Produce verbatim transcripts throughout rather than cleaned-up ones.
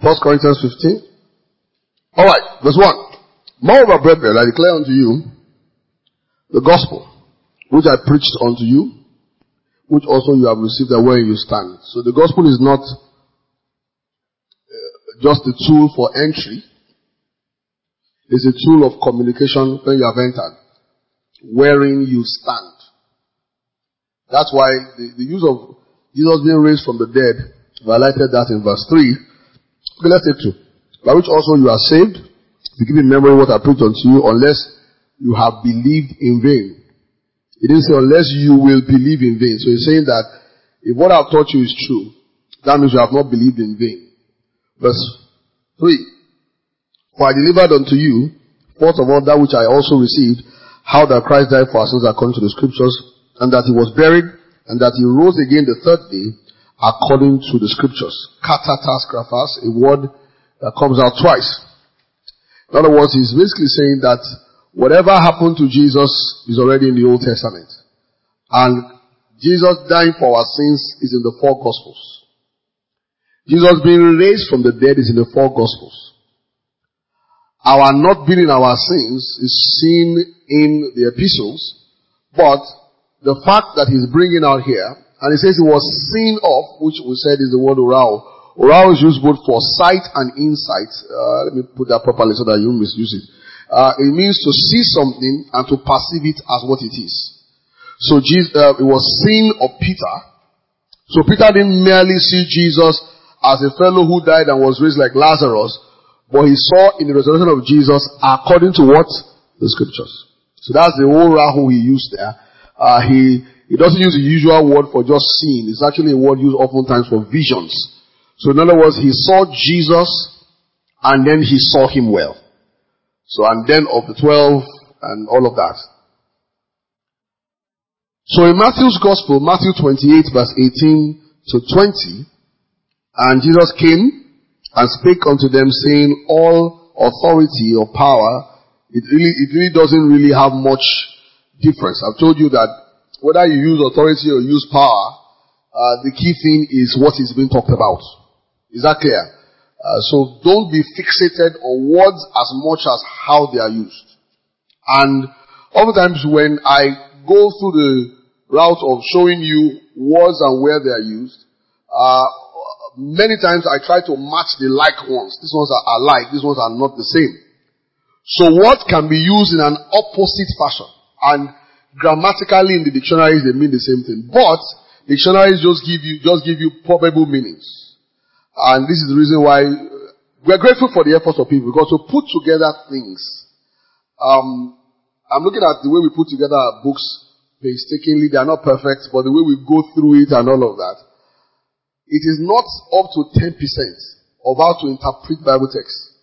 First Corinthians fifteen. Alright, verse one. Moreover, brethren, I declare unto you the gospel which I preached unto you, which also you have received, and where you stand. So the gospel is not uh, just a tool for entry. It's a tool of communication when you have entered, wherein you stand. That's why the, the use of Jesus being raised from the dead, highlighted that in verse three. Okay, let's take two. By which also you are saved, if you keep in memory what I preached unto you, unless you have believed in vain. It didn't say unless you will believe in vain. So he's saying that if what I've taught you is true, that means you have not believed in vain. Verse three. For I delivered unto you, first of all, that which I also received, how that Christ died for our sins according to the scriptures, and that he was buried, and that he rose again the third day, according to the scriptures. Katatas grafas, a word that comes out twice. In other words, he's basically saying that whatever happened to Jesus is already in the Old Testament. And Jesus dying for our sins is in the four Gospels. Jesus being raised from the dead is in the four Gospels. Our not being in our sins is seen in the epistles, but the fact that he's bringing out here, and he says it was seen of, which we said is the word orao. Orao is used both for sight and insight. Uh, let me put that properly so that you won't misuse it. Uh, it means to see something and to perceive it as what it is. So Jesus, uh, it was seen of Peter. So Peter didn't merely see Jesus as a fellow who died and was raised like Lazarus, but he saw in the resurrection of Jesus according to what? The scriptures. So that's the whole rahu he used there. Uh, he, he doesn't use the usual word for just seeing. It's actually a word used oftentimes for visions. So in other words, he saw Jesus and then he saw him well. So and then of the twelve and all of that. So in Matthew's gospel, Matthew twenty-eight verse eighteen to twenty, and Jesus came and spake unto them, saying, all authority or power, it really, it really doesn't really have much difference. I've told you that whether you use authority or use power, uh, the key thing is what is being talked about. Is that clear? Uh, so don't be fixated on words as much as how they are used. And oftentimes when I go through the route of showing you words and where they are used, uh, many times I try to match the like ones. These ones are alike, these ones are not the same. So what can be used in an opposite fashion? And grammatically in the dictionaries they mean the same thing. But dictionaries just give you, just give you probable meanings. And this is the reason why we're grateful for the efforts of people, because to put together things, um, I'm looking at the way we put together our books painstakingly. They are not perfect, but the way we go through it and all of that, it is not up to ten percent of how to interpret Bible text.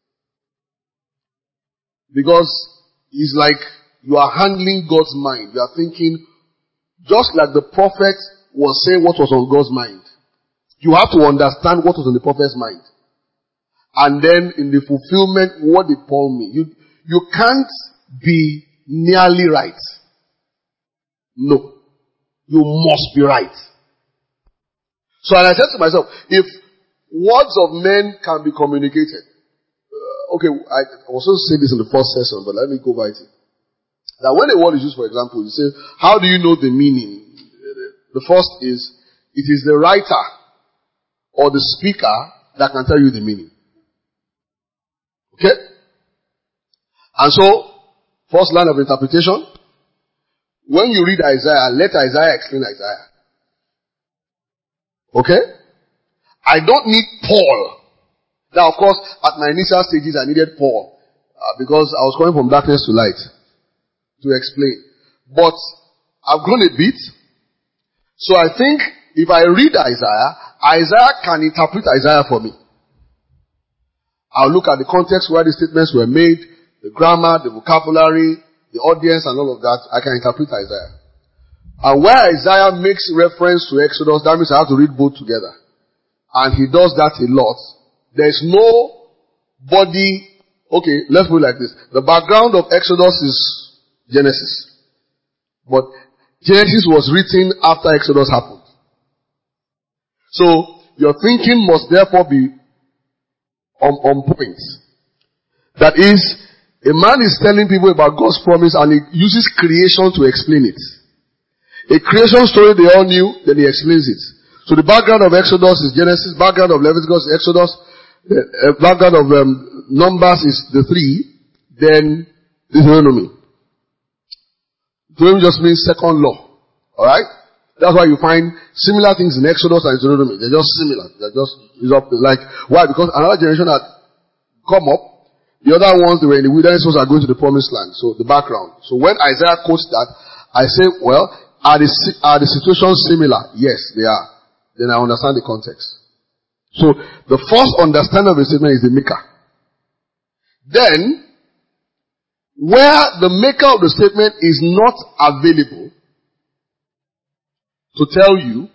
Because it's like you are handling God's mind. You are thinking, just like the prophet was saying what was on God's mind. You have to understand what was on the prophet's mind. And then in the fulfillment, what did Paul mean? You, you can't be nearly right. No. You must be right. So and I said to myself, if words of men can be communicated, uh, okay, I, I was supposed to say this in the first session, but let me go by it. That when a word is used, for example, you say, how do you know the meaning? The first is, it is the writer or the speaker that can tell you the meaning. Okay? And so, first line of interpretation, when you read Isaiah, let Isaiah explain Isaiah. Okay? I don't need Paul. Now, of course, at my initial stages, I needed Paul. Uh, because I was going from darkness to light. To explain. But, I've grown a bit. So I think, if I read Isaiah, Isaiah can interpret Isaiah for me. I'll look at the context where the statements were made, the grammar, the vocabulary, the audience and all of that. I can interpret Isaiah. And where Isaiah makes reference to Exodus, that means I have to read both together. And he does that a lot. There's no body. Okay, let's put it like this. The background of Exodus is Genesis. But Genesis was written after Exodus happened. So, your thinking must therefore be on, on point. That is, a man is telling people about God's promise and he uses creation to explain it. A creation story they all knew, then he explains it. So the background of Exodus is Genesis, background of Leviticus is Exodus, the uh, background of um, Numbers is the three, then Deuteronomy. Deuteronomy just means second law. Alright? That's why you find similar things in Exodus and Deuteronomy. They're just similar. They're just, like, why? Because another generation had come up. The other ones, they were in the wilderness, are going to the promised land. So the background. So when Isaiah quotes that, I say, well, are the, are the situations similar? Yes, they are. Then I understand the context. So the first understanding of the statement is the maker. Then, where the maker of the statement is not available to tell you,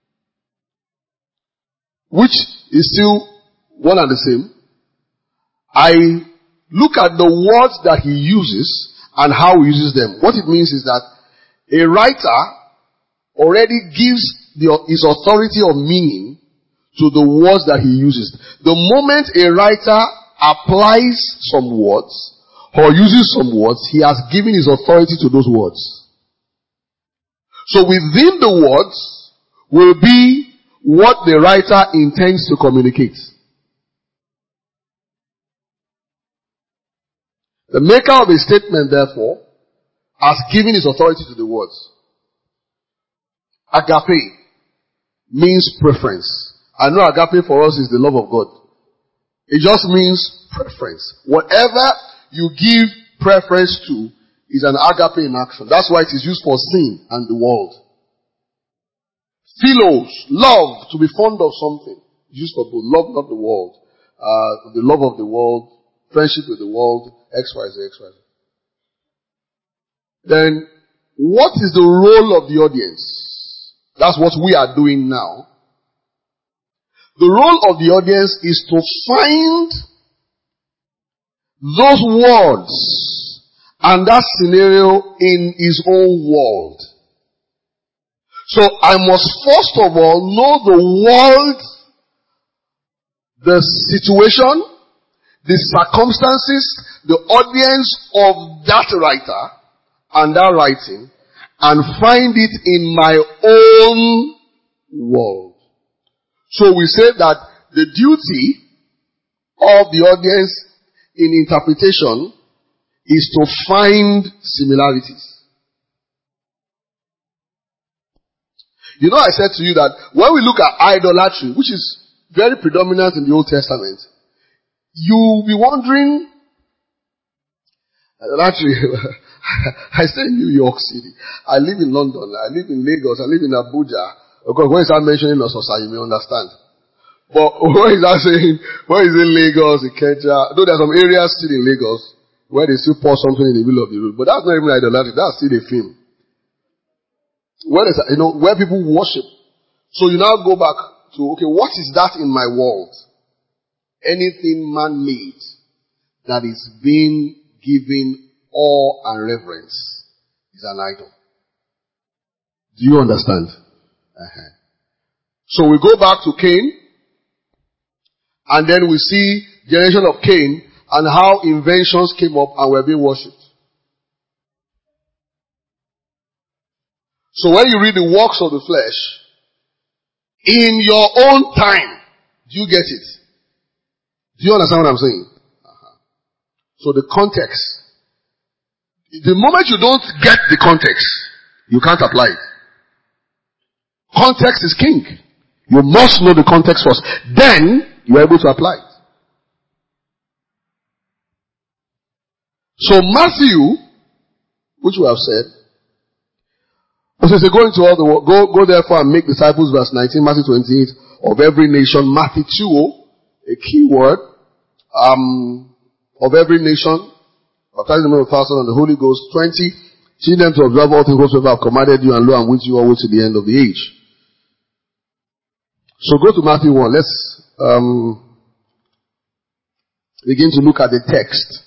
which is still one and the same, I look at the words that he uses and how he uses them. What it means is that a writer already gives the, his authority of meaning to the words that he uses. The moment a writer applies some words or uses some words, he has given his authority to those words. So within the words will be what the writer intends to communicate. The maker of a statement, therefore, has given his authority to the words. Agape means preference. I know agape for us is the love of God. It just means preference. Whatever you give preference to is an agape in action. That's why it is used for sin and the world. Philos, love, to be fond of something. Used for both. Love, not the world. Uh, the love of the world, friendship with the world, X, Y, Z, X, Y, Z. Then, what is the role of the audience? That's what we are doing now. The role of the audience is to find those words and that scenario in his own world. So I must first of all know the world, the situation, the circumstances, the audience of that writer and that writing, and find it in my own world. So we say that the duty of the audience in interpretation is to find similarities. You know, I said to you that when we look at idolatry, which is very predominant in the Old Testament, you'll be wondering, idolatry, I stay in New York City. I live in London. I live in Lagos. I live in Abuja. Of course, when you start mentioning Ososa, you may understand. But what is that saying? What is in Lagos, in Kenya? Though there are some areas still in Lagos where they still pour something in the middle of the road. But that's not even idolatry. That's still a film. Where is, you know, where people worship. So you now go back to, okay, what is that in my world? Anything man-made that is being given awe and reverence is an idol. Do you understand? Uh-huh. So we go back to Cain, and then we see generation of Cain and how inventions came up and were being worshipped. So when you read the works of the flesh, in your own time, do you get it? Do you understand what I'm saying? Uh-huh. So the context. The moment you don't get the context, you can't apply it. Context is king. You must know the context first. Then, you are able to apply it. So Matthew, which we have said, so say, go into all the world, go, go therefore and make disciples, verse nineteen, Matthew twenty-eight, of every nation, Matthew, a key word, um, of every nation, baptizing them with the Father and the Holy Ghost, twenty, teaching them to observe all things whatsoever I have commanded you, and lo, I'm with you always to the end of the age. So go to Matthew one, let's, um, begin to look at the text.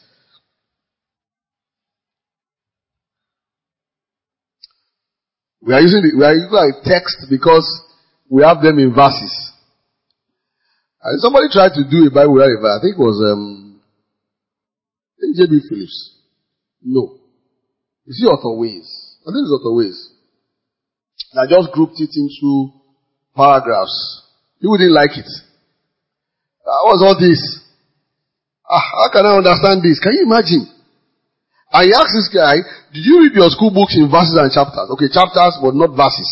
We are using the, we are using a text because we have them in verses. And somebody tried to do a Bible revival. I think it was um, I think J B Phillips. No. You see Otto Ways. I think it's Otto Ways. I just grouped it into paragraphs. People didn't like it. Uh, what's all this? Ah, how can I understand this? Can you imagine? And he asked this guy, did you read your school books in verses and chapters? Okay, chapters, but not verses.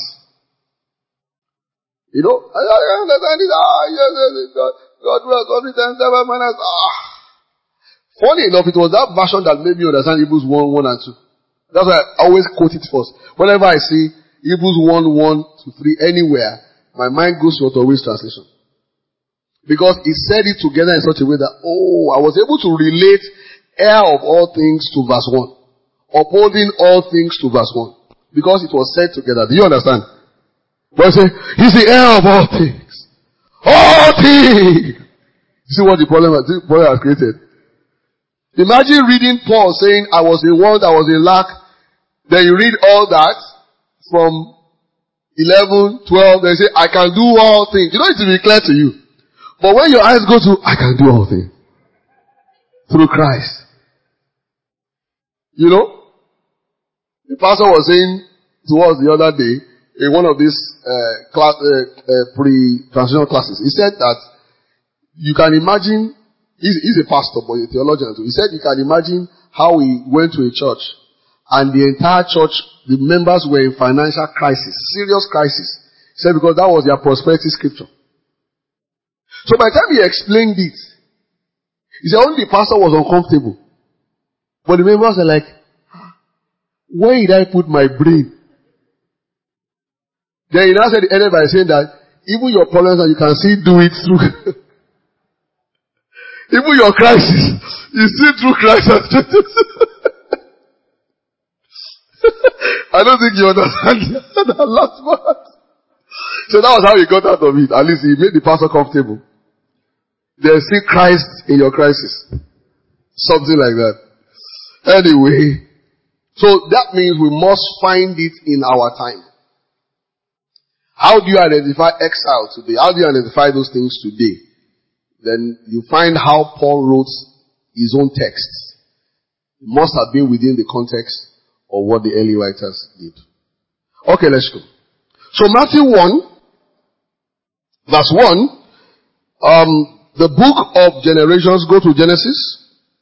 You know? I, I understand it. Ah, yes, yes, yes, God, God will have everything, seven minutes. Ah. Funny enough, it was that version that made me understand Hebrews one, one and two. That's why I always quote it first. Whenever I see Hebrews one, one to three anywhere, my mind goes to Otto Ways translation. Because he said it together in such a way that, oh, I was able to relate heir of all things to verse one. Upholding all things to verse one. Because it was said together. Do you understand? But I say, he's the heir of all things. All things! You see what the problem, the problem has created? Imagine reading Paul saying, I was in want, I was in lack. Then you read all that from eleven, twelve, then you say, I can do all things. You know it will be clear to you. But when your eyes go to, I can do all things. Through Christ. You know? The pastor was saying to us the other day, in one of these uh, class, uh, uh, pre-transitional classes, he said that you can imagine, he's, he's a pastor, but a theologian too. He said you can imagine how he went to a church and the entire church, the members were in financial crisis, serious crisis. He said because that was their prosperity scripture. So by the time he explained it, he said only the pastor was uncomfortable. But the members are like, where did I put my brain? Then he now said the ended by saying that even your problems that you can still do it through even your crisis, you still through Christ. I don't think you understand that last part. So that was how he got out of it. At least he made the pastor comfortable. There's still Christ in your crisis. Something like that. Anyway, so that means we must find it in our time. How do you identify exile today? How do you identify those things today? Then you find how Paul wrote his own texts. It must have been within the context of what the early writers did. Okay, let's go. So Matthew one, verse one, um, the book of generations, go to Genesis.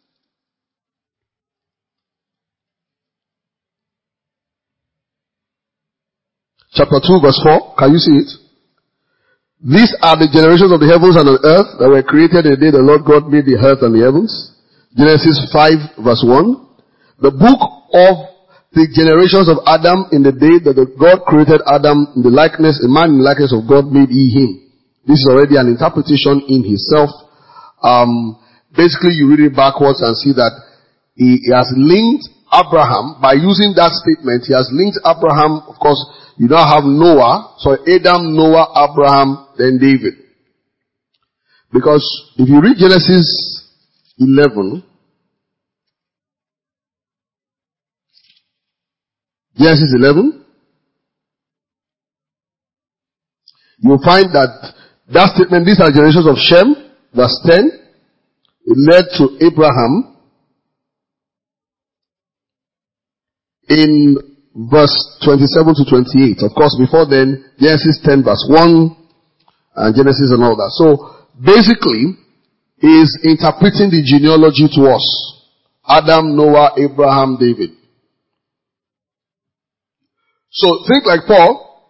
Chapter two, verse four. Can you see it? These are the generations of the heavens and the earth that were created in the day the Lord God made the earth and the heavens. Genesis five, verse one. The book of the generations of Adam in the day that the God created Adam in the likeness, a man in the likeness of God made he him. This is already an interpretation in itself. Um, basically you read it backwards and see that he, he has linked Abraham, by using that statement, he has linked Abraham, of course, you now have Noah, so Adam, Noah, Abraham, then David. Because if you read Genesis eleven, Genesis eleven, you'll find that that statement, these are generations of Shem, verse ten, it led to Abraham. In verse twenty-seven to twenty-eight. Of course, before then, Genesis ten verse one, and Genesis and all that. So, basically, he is interpreting the genealogy to us. Adam, Noah, Abraham, David. So, think like Paul.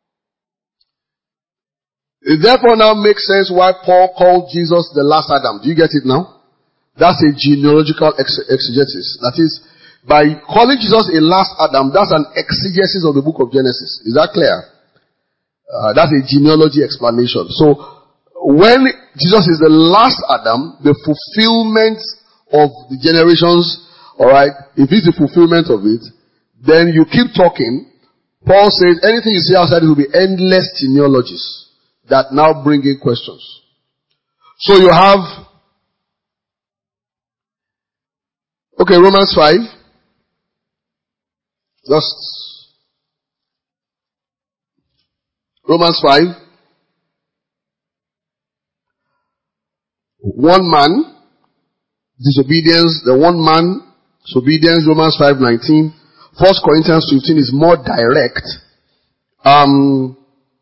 It therefore now makes sense why Paul called Jesus the last Adam. Do you get it now? That's a genealogical ex- exegesis. That is, by calling Jesus a last Adam, that's an exegesis of the book of Genesis. Is that clear? Uh, that's a genealogy explanation. So, when Jesus is the last Adam, the fulfillment of the generations, alright, if it's the fulfillment of it, then you keep talking. Paul says anything you say outside it will be endless genealogies that now bring in questions. So you have, okay, Romans five. Just Romans five. One man, disobedience, the one man, disobedience, Romans five nineteen. First Corinthians fifteen is more direct. Um,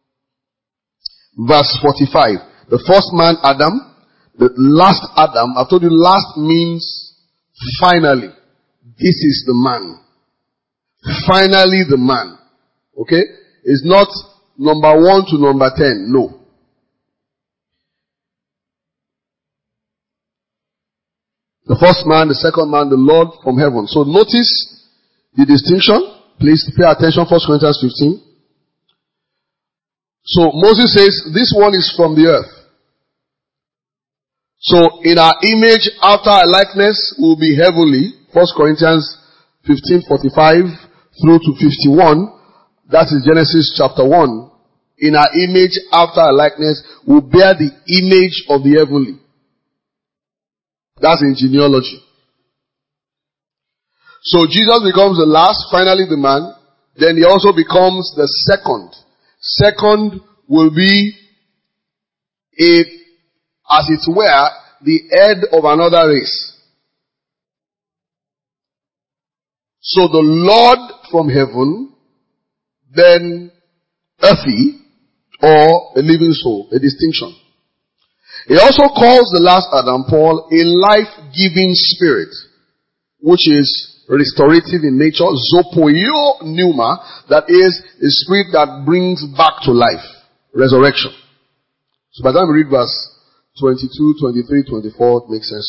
verse forty-five. The first man, Adam. The last Adam. I told you last means finally. This is the man. Finally the man. Okay? It's not number one to number ten. No. The first man, the second man, the Lord from heaven. So notice the distinction. Please pay attention. First Corinthians fifteen. So Moses says, this one is from the earth. So in our image, after our likeness, will be heavenly. First Corinthians fifteen forty-five through to fifty-one. That is Genesis chapter one. In our image, after our likeness, will bear the image of the heavenly. That's in genealogy. So Jesus becomes the last, finally the man. Then he also becomes the second. Second will be a, as it were, the head of another race. So the Lord from heaven, then earthy, or a living soul, a distinction. He also calls the last Adam, Paul, a life-giving spirit, which is restorative in nature, zopoio pneuma, that is a spirit that brings back to life, resurrection. So by the time we read verse twenty-two, twenty-three, twenty-four, it makes sense.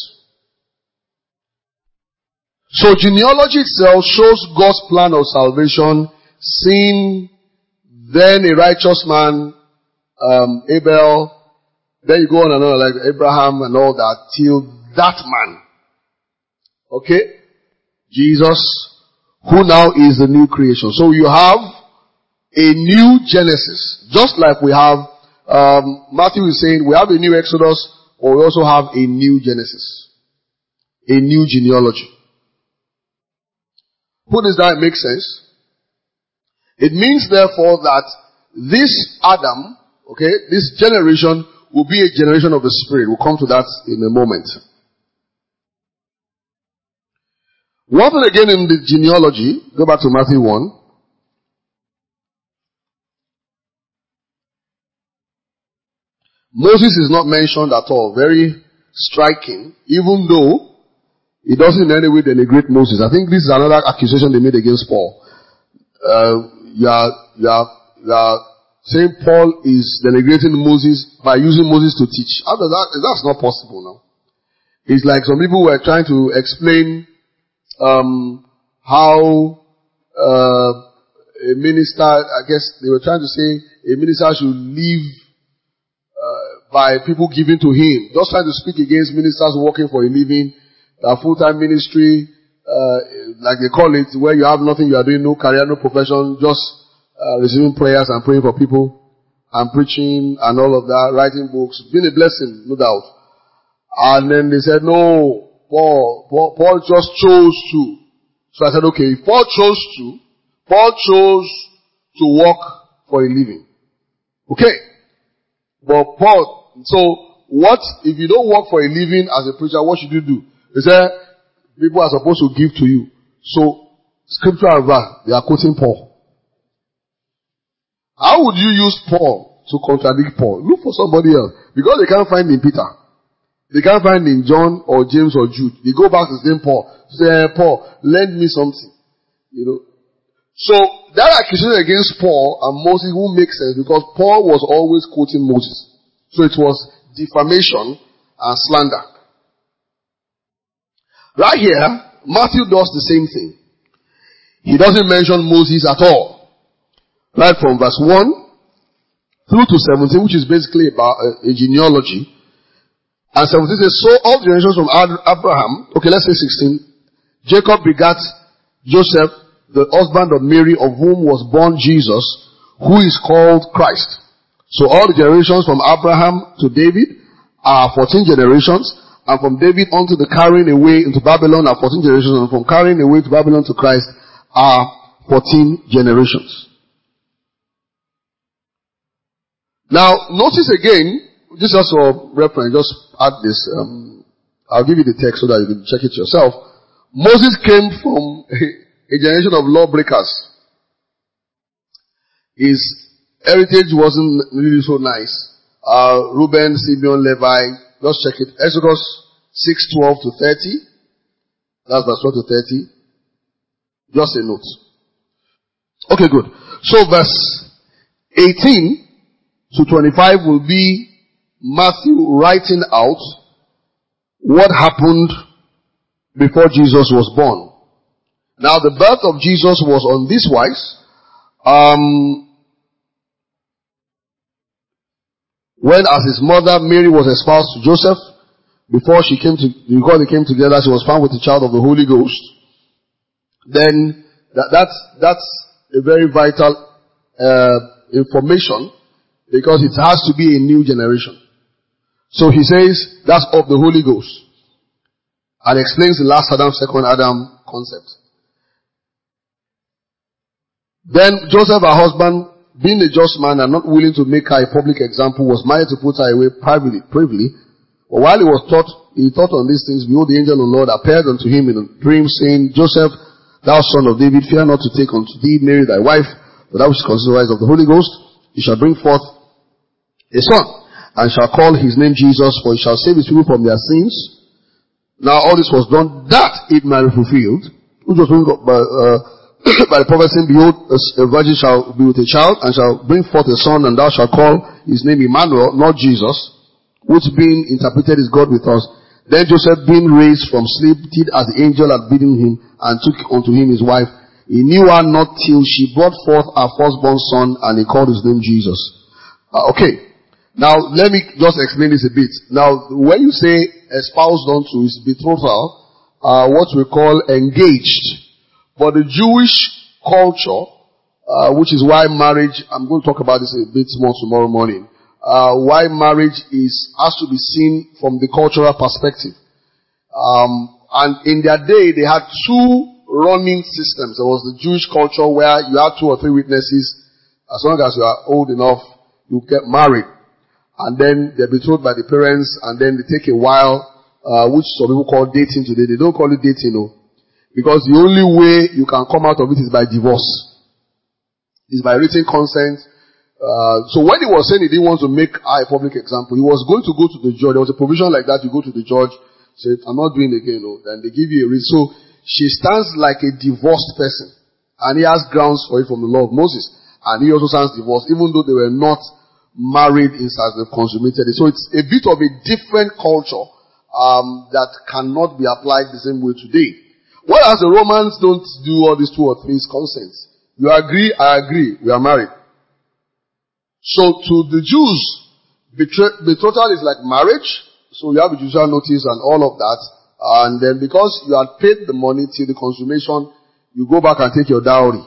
So genealogy itself shows God's plan of salvation, sin, then a righteous man, um, Abel, then you go on and on like Abraham and all that till that man. Okay? Jesus, who now is the new creation. So you have a new Genesis. Just like we have, um, Matthew is saying we have a new Exodus, or we also have a new Genesis. A new genealogy. Put this down, it makes sense. It means therefore that this Adam, okay, this generation will be a generation of the Spirit. We'll come to that in a moment. One thing again in the genealogy, go back to Matthew one. Moses is not mentioned at all. Very striking, even though it doesn't in any way denigrate Moses. I think this is another accusation they made against Paul. Uh, you are, you are, you are saying Paul is denigrating Moses by using Moses to teach. How does that, that's not possible now. It's like some people were trying to explain, um, how, uh, a minister, I guess they were trying to say a minister should live, uh, by people giving to him. Just trying to speak against ministers working for a living, a full-time ministry, uh, like they call it, where you have nothing you are doing, no career, no profession, just Uh, receiving prayers and praying for people and preaching and all of that, writing books, been a blessing, no doubt. And then they said, no, Paul, Paul, Paul just chose to. So I said, okay, if Paul chose to, Paul chose to work for a living. Okay. But Paul, so what, if you don't work for a living as a preacher, what should you do? They said, people are supposed to give to you. So, scripture and verse, they are quoting Paul. How would you use Paul to contradict Paul? Look for somebody else. Because they can't find in Peter. They can't find in John or James or Jude. They go back to the same Paul. Say, hey, Paul, lend me something. You know. So, that accusation against Paul and Moses won't make sense because Paul was always quoting Moses. So it was defamation and slander. Right here, Matthew does the same thing. He doesn't mention Moses at all. Right from verse one through to seventeen, which is basically about a, a genealogy. And seventeen says, so all generations from Abraham, okay, let's say sixteen, Jacob begat Joseph, the husband of Mary, of whom was born Jesus, who is called Christ. So all the generations from Abraham to David are fourteen generations, and from David unto the carrying away into Babylon are fourteen generations, and from carrying away to Babylon to Christ are fourteen generations. Now, notice again, this is also reference, just add this. Um, I'll give you the text so that you can check it yourself. Moses came from a, a generation of lawbreakers. His heritage wasn't really so nice. Uh, Reuben, Simeon, Levi, just check it. Exodus six, twelve to thirty. That's verse twelve to thirty. Just a note. Okay, good. So verse eighteen to twenty-five will be Matthew writing out what happened before Jesus was born. Now the birth of Jesus was on this wise. Um, when as his mother Mary was espoused to Joseph, before she came to, before they came together, she was found with the child of the Holy Ghost. Then that, that's, that's a very vital uh, information because it has to be a new generation. So he says that's of the Holy Ghost. And explains the last Adam, second Adam concept. Then Joseph, her husband, being a just man and not willing to make her a public example, was minded to put her away privately. privately. But while he was taught, he thought on these things, behold, the angel of the Lord appeared unto him in a dream, saying, Joseph, thou son of David, fear not to take unto thee Mary thy wife, for thou which is conceived of the Holy Ghost. He shall bring forth a son, and shall call his name Jesus, for he shall save his people from their sins. Now all this was done that it might be fulfilled, which was written by, uh, by the prophet saying, behold, a virgin shall be with a child, and shall bring forth a son, and thou shalt call his name Emmanuel, not Jesus, which being interpreted is God with us. Then Joseph, being raised from sleep, did as the angel had bidden him, and took unto him his wife. He knew her not till she brought forth her firstborn son, and he called his name Jesus. Uh, okay. Now, let me just explain this a bit. Now, when you say espoused unto is betrothal, uh, what we call engaged. But the Jewish culture, uh, which is why marriage, I'm going to talk about this a bit more tomorrow morning, uh, why marriage is, has to be seen from the cultural perspective. Um, and in their day, they had two running systems. There was the Jewish culture where you had two or three witnesses. As long as you are old enough, you get married. And then they're betrothed by the parents, and then they take a while, uh, which some people call dating today. They don't call it dating, no. Because the only way you can come out of it is by divorce. Is by written consent. Uh, so when he was saying he didn't want to make a public example, he was going to go to the judge. There was a provision like that. You go to the judge, say, I'm not doing it again, no. Then they give you a reason. So she stands like a divorced person. And he has grounds for it from the law of Moses. And he also stands divorced, even though they were not married as they've consummated it. So it's a bit of a different culture um, that cannot be applied the same way today. Whereas the Romans don't do all these two or three consents. You agree, I agree, we are married. So to the Jews, betrothal is like marriage. So you have a judicial notice and all of that. And then because you had paid the money till the consummation, you go back and take your dowry.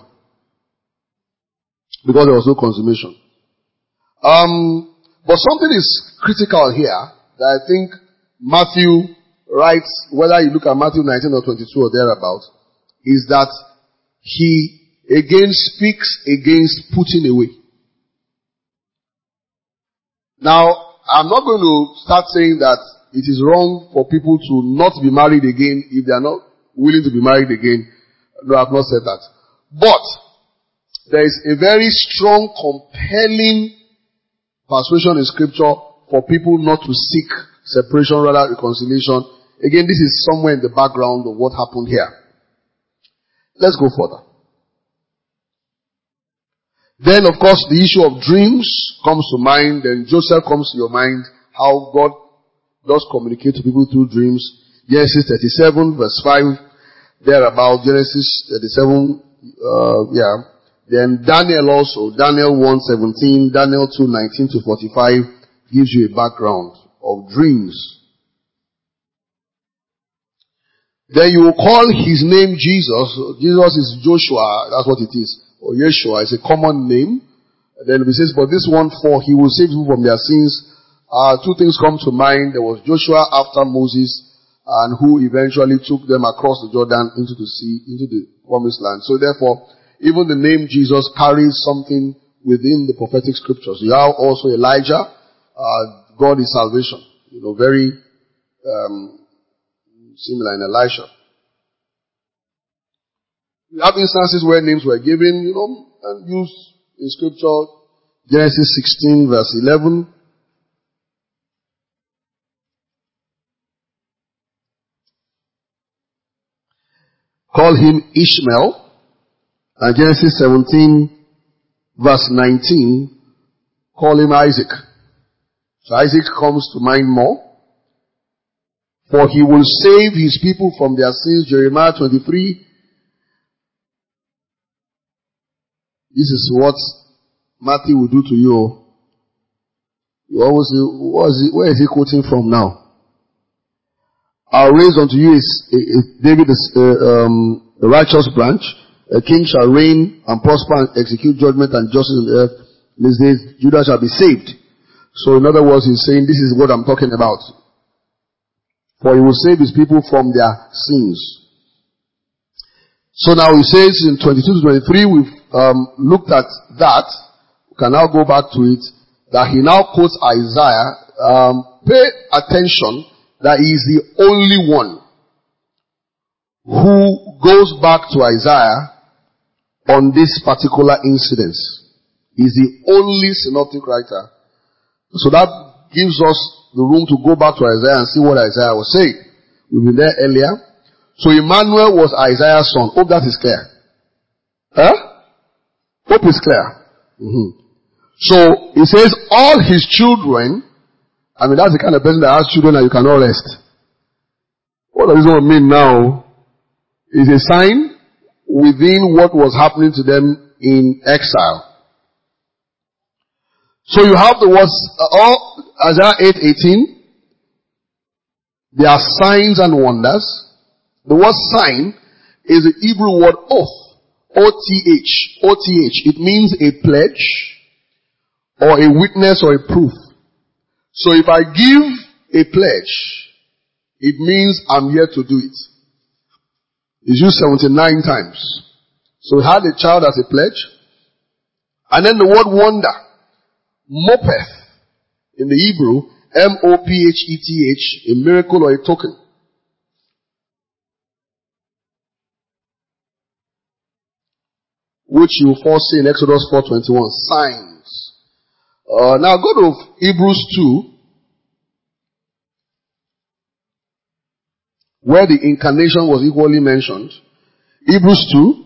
Because there was no consummation. Um, but something is critical here that I think Matthew writes, whether you look at Matthew nineteen or twenty-two or thereabout, is that he again speaks against putting away. Now, I'm not going to start saying that it is wrong for people to not be married again if they are not willing to be married again. No, I've not said that. But there is a very strong, compelling persuasion in scripture for people not to seek separation, rather reconciliation. Again, this is somewhere in the background of what happened here. Let's go further. Then, of course, the issue of dreams comes to mind. Then Joseph comes to your mind. How God does communicate to people through dreams. Genesis thirty-seven, verse five. Thereabout, Genesis thirty-seven, uh, yeah. Then Daniel also, Daniel one seventeen, Daniel two nineteen to forty-five gives you a background of dreams. Then you will call his name Jesus. Jesus is Joshua, that's what it is. Or Yeshua is a common name. Then it says, but this one for he will save you from their sins. Uh, two things come to mind. There was Joshua after Moses, and who eventually took them across the Jordan into the sea, into the promised land. So therefore, even the name Jesus carries something within the prophetic scriptures. You have also Elijah, uh, God is salvation. You know, very um, similar in Elisha. We have instances where names were given, you know, and used in scripture. Genesis sixteen verse eleven. Call him Ishmael. And Genesis seventeen verse nineteen. Call him Isaac. So Isaac comes to mind more. For he will save his people from their sins. Jeremiah twenty-three. This is what Matthew will do to you. You always say, what is it, where is he quoting from now? I'll raise unto you is, is David is uh, um, a righteous branch. A king shall reign and prosper and execute judgment and justice on the earth. In these days, Judah shall be saved. So in other words, he's saying, this is what I'm talking about. For he will save his people from their sins. So now he says in twenty-two to twenty-three, we've um, looked at that. We can now go back to it. That he now quotes Isaiah. Um, pay attention that he is the only one who goes back to Isaiah on this particular incident. He's the only synoptic writer. So that gives us the room to go back to Isaiah and see what Isaiah was saying. We've been there earlier. So Emmanuel was Isaiah's son. Hope that is clear. Huh? Hope is clear. Mm-hmm. So he says all his children. I mean, that's the kind of person that has children and you cannot rest. What does this one mean now? Is a sign within what was happening to them in exile. So you have the words, uh, all, Isaiah eight eighteen. There are signs and wonders. The word sign is the Hebrew word oath. O T H. O T H. It means a pledge or a witness or a proof. So if I give a pledge, it means I'm here to do it. It's used seventy-nine times. So we had a child as a pledge. And then the word wonder. Mopeth. In the Hebrew. M O P H E T H. A miracle or a token. Which you first see in Exodus four twenty-one. Signs. Uh, now go to Hebrews two. Where the incarnation was equally mentioned. Hebrews two.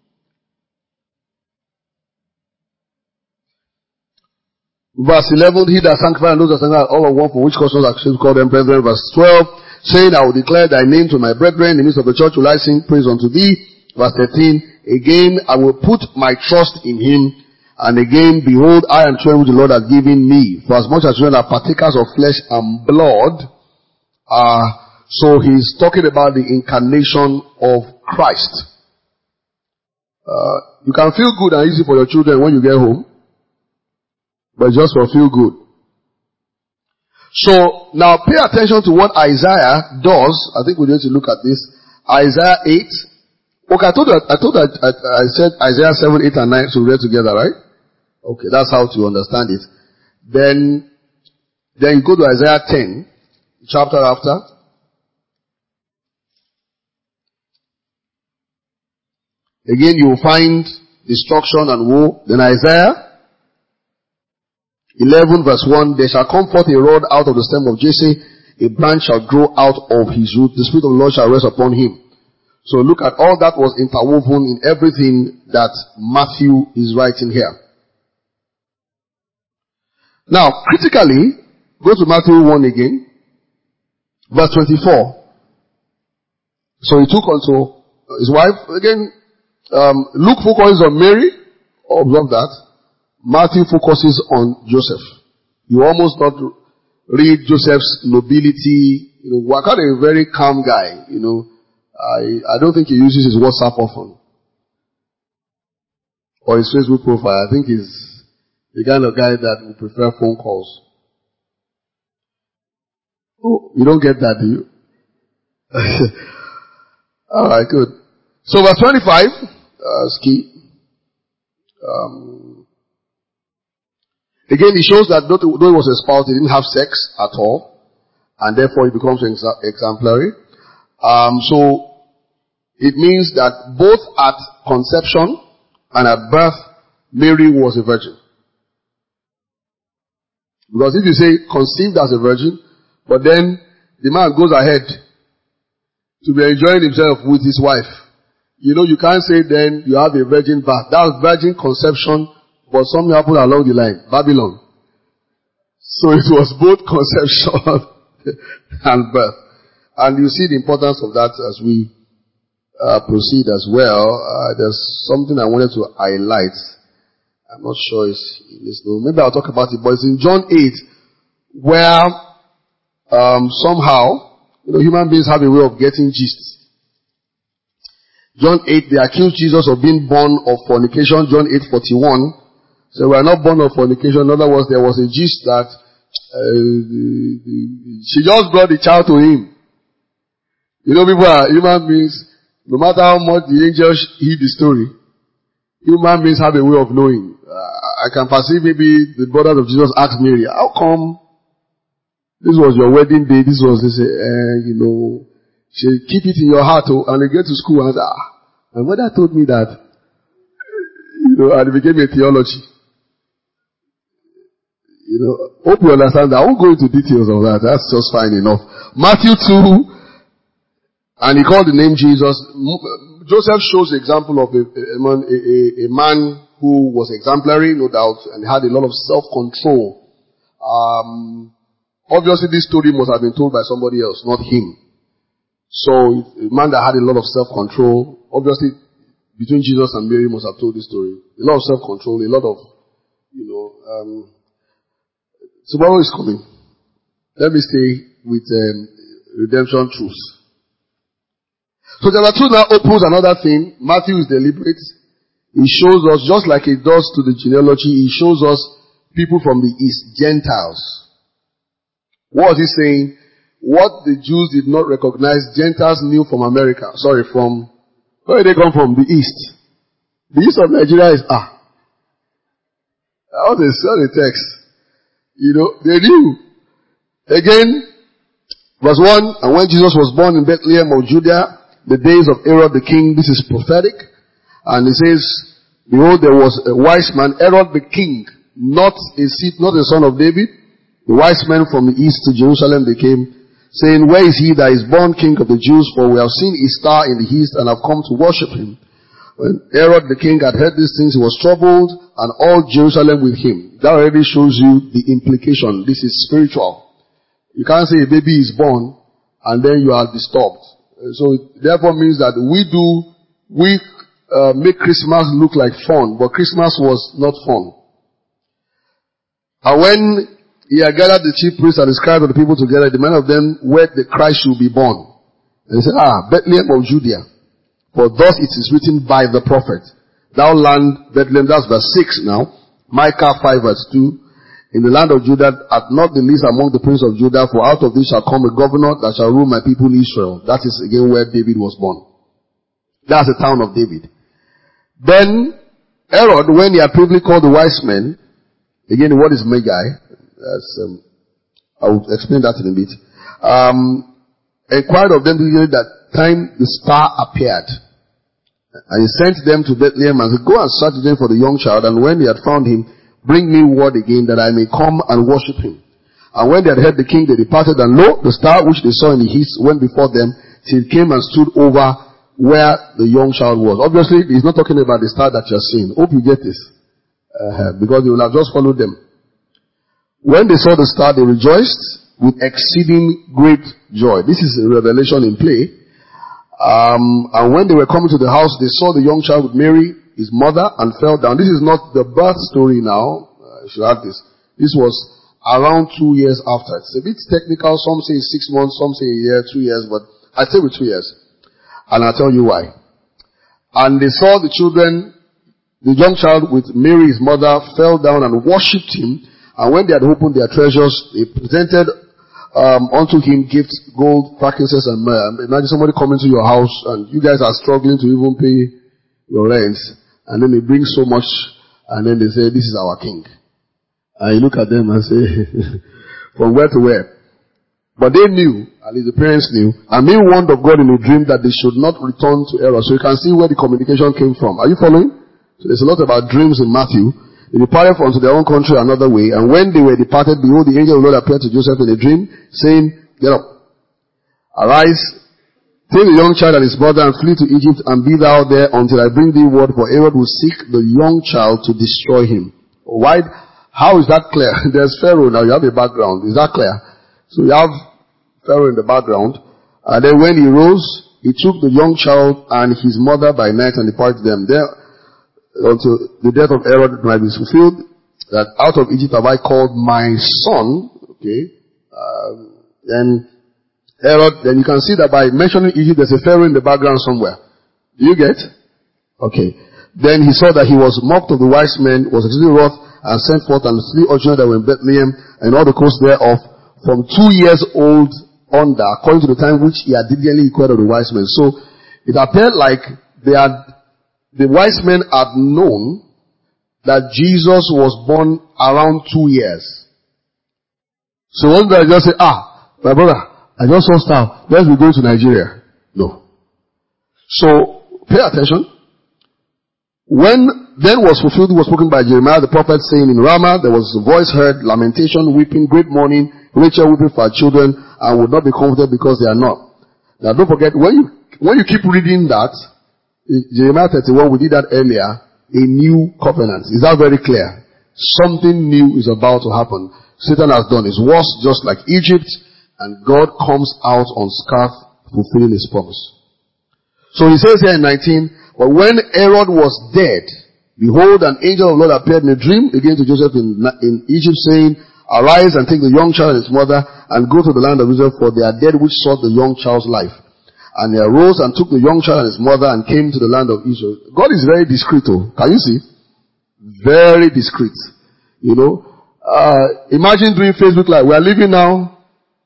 Verse eleven, he that sanctified and those that sanctified all of one, for which causes I should call them brethren. Verse twelve, saying, I will declare thy name to my brethren. In the midst of the church will I sing praise unto thee. Verse thirteen, again, I will put my trust in him. And again, behold, I am children which the Lord hath given me. For as much as children are partakers of flesh and blood, uh, so he's talking about the incarnation of Christ. Uh, you can feel good and easy for your children when you get home. But just for feel good. So, now pay attention to what Isaiah does. I think we need to look at this. Isaiah eight. Okay, I told you, I told you, I, I said Isaiah seven, eight and nine, so we read together, right? Okay, that's how to understand it. Then, then you go to Isaiah ten, chapter after. Again, you will find destruction and woe. Then Isaiah eleven verse one, there shall come forth a rod out of the stem of Jesse, a branch shall grow out of his root, the Spirit of the Lord shall rest upon him. So look at all that was interwoven in everything that Matthew is writing here. Now, critically, go to Matthew one again, verse twenty-four. So he took unto his wife, again, um, Luke focuses on Mary, observe that. Matthew focuses on Joseph. You almost not read Joseph's nobility. You know, Wakar is a very calm guy. You know, I I don't think he uses his WhatsApp often or his Facebook profile. I think he's the kind of guy that would prefer phone calls. Oh, you don't get that, do you? All right, good. So verse twenty-five, uh, ski. Um, Again, it shows that though he was espoused, he didn't have sex at all, and therefore he becomes exa- exemplary. Um, so, it means that both at conception and at birth, Mary was a virgin. Because if you say conceived as a virgin, but then the man goes ahead to be enjoying himself with his wife, you know, you can't say then you have a virgin birth. That's virgin conception, but something happened along the line. Babylon. So it was both conception and birth. And you see the importance of that as we uh, proceed as well. Uh, there's something I wanted to highlight. I'm not sure it's in this note. Maybe I'll talk about it, but it's in John eight, where um, somehow, you know, human beings have a way of getting gist. John eight, they accused Jesus of being born of fornication. John eight forty-one. So we are not born of fornication. In other words, there was a gist that uh, the, the, she just brought the child to him. You know, people are human beings. No matter how much the angels hear the story, human beings have a way of knowing. Uh, I can perceive maybe the brothers of Jesus asked Mary, "How come this was your wedding day? This was this, uh, you know." She keep it in your heart, oh, and they get to school and say, ah, my mother told me that, you know, and it became a theology. You know, hope you understand that. I won't go into details of that. That's just fine enough. Matthew two, and he called the name Jesus. Joseph shows the example of a, a, man, a, a man who was exemplary, no doubt, and had a lot of self-control. Um, obviously, this story must have been told by somebody else, not him. So, a man that had a lot of self-control, obviously, between Jesus and Mary must have told this story. A lot of self-control, a lot of, you know, um, tomorrow is coming. Let me stay with um, redemption truths. So, chapter two now opens another thing. Matthew is deliberate. He shows us, just like it does to the genealogy, he shows us people from the East, Gentiles. What was he saying? What the Jews did not recognize, Gentiles knew from America. Sorry, from, where did they come from? The East. The East of Nigeria is, ah. How they saw the text. You know, they knew. Again, verse one, and when Jesus was born in Bethlehem of Judea, the days of Herod the king, this is prophetic. And it says, behold, there was a wise man, Herod the king, not a seed, not a son of David. The wise men from the east to Jerusalem, they came, saying, where is he that is born king of the Jews? For we have seen his star in the east and have come to worship him. When Herod the king had heard these things, he was troubled, and all Jerusalem with him. That already shows you the implication. This is spiritual. You can't say a baby is born, and then you are disturbed. So it therefore means that we do, we uh, make Christmas look like fun, but Christmas was not fun. And when he had gathered the chief priests and the scribes of the people together, the men of them where the Christ should be born. And he said, ah, Bethlehem of Judea. For thus it is written by the prophet. Thou land, Bethlehem, that's verse six now. Micah five verse two. In the land of Judah, art not the least among the princes of Judah, for out of this shall come a governor that shall rule my people Israel. That is again where David was born. That's the town of David. Then, Herod, when he had privily called the wise men, again, what is Magi? That's, um, I will explain that in a bit. Um, inquired of them during that time the star appeared. And he sent them to Bethlehem and said, go and search them for the young child, and when they had found him, bring me word again that I may come and worship him. And when they had heard the king, they departed, and lo, the star which they saw in the east went before them till it came and stood over where the young child was. Obviously, he's not talking about the star that you're seeing. Hope you get this. Uh, because they will have just followed them. When they saw the star, they rejoiced with exceeding great joy. This is a revelation in play. Um, and when they were coming to the house, they saw the young child with Mary, his mother, and fell down. This is not the birth story now. Uh, I should add this. This was around two years after. It's a bit technical. Some say six months, some say a year, two years, but I say with two years. And I'll tell you why. And they saw the children, the young child with Mary, his mother, fell down and worshipped him. And when they had opened their treasures, they presented um, unto him gifts, gold, frankincense, and myrrh. Imagine somebody coming to your house and you guys are struggling to even pay your rent. And then they bring so much, and then they say, this is our king. And you look at them and say, from where to where? But they knew, at least the parents knew, and being warned of God in a dream that they should not return to error. So you can see where the communication came from. Are you following? So there's a lot about dreams in Matthew. They departed unto their own country another way, and when they were departed, behold, the angel of the Lord appeared to Joseph in a dream, saying, get up, arise, take the young child and his mother, and flee to Egypt, and be thou there until I bring thee word, for Herod will seek the young child to destroy him. Why? How is that clear? There's Pharaoh now, you have a background. Is that clear? So you have Pharaoh in the background, and then when he rose, he took the young child and his mother by night and departed them there until the death of Herod might be fulfilled, that out of Egypt have I called my son. Okay. Um, then Herod, then you can see that by mentioning Egypt, there's a Pharaoh in the background somewhere. Do you get? Okay. Then he saw that he was mocked of the wise men, was exceedingly wroth, and sent forth and three children that were in Bethlehem and all the coast thereof, from two years old under, according to the time which he had diligently inquired of the wise men. So it appeared like they had the wise men had known that Jesus was born around two years. So one day I just say, ah, my brother, I just saw star. Let's be going to Nigeria. No. So pay attention. When then was fulfilled, was spoken by Jeremiah the prophet, saying, in Ramah there was a voice heard, lamentation, weeping, great mourning, Rachel weeping for her children, and would not be comforted because they are not. Now don't forget, when you when you keep reading that, Jeremiah thirty-one, we did that earlier, a new covenant. Is that very clear? Something new is about to happen. Satan has done his worst, just like Egypt, and God comes out unscathed, fulfilling his promise. So he says here in nineteen, but when Herod was dead, behold, an angel of the Lord appeared in a dream again to Joseph in, in Egypt, saying, arise and take the young child and his mother, and go to the land of Israel, for they are dead which sought the young child's life. And he arose and took the young child and his mother and came to the land of Israel. God is very discreet, oh. Can you see? Very discreet. You know, uh, imagine doing Facebook Live. We are living now.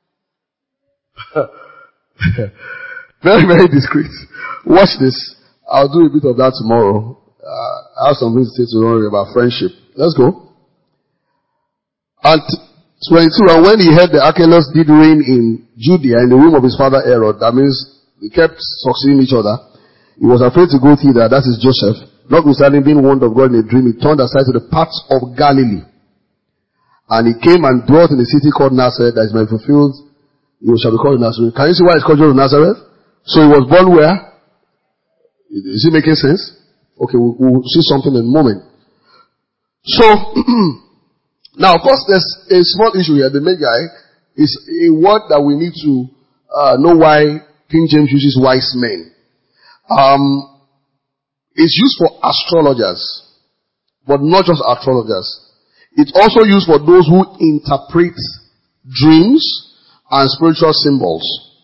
Very, very discreet. Watch this. I'll do a bit of that tomorrow. Uh, I have something to say tomorrow about friendship. Let's go. And twenty-two, and when he heard the Archelaus did reign in Judea in the room of his father Herod, that means they kept succeeding each other. He was afraid to go thither. That is Joseph. Notwithstanding being warned of God in a dream, he turned aside to the parts of Galilee. And he came and dwelt in a city called Nazareth, that is my fulfilled. He shall be called Nazareth. Can you see why it's called Nazareth? So he was born where? Is it making sense? Okay, we'll, we'll see something in a moment. So, now of course there's a small issue here. The main guy is a word that we need to uh, know why King James uses wise men. Um, it's used for astrologers, but not just astrologers. It's also used for those who interpret dreams and spiritual symbols.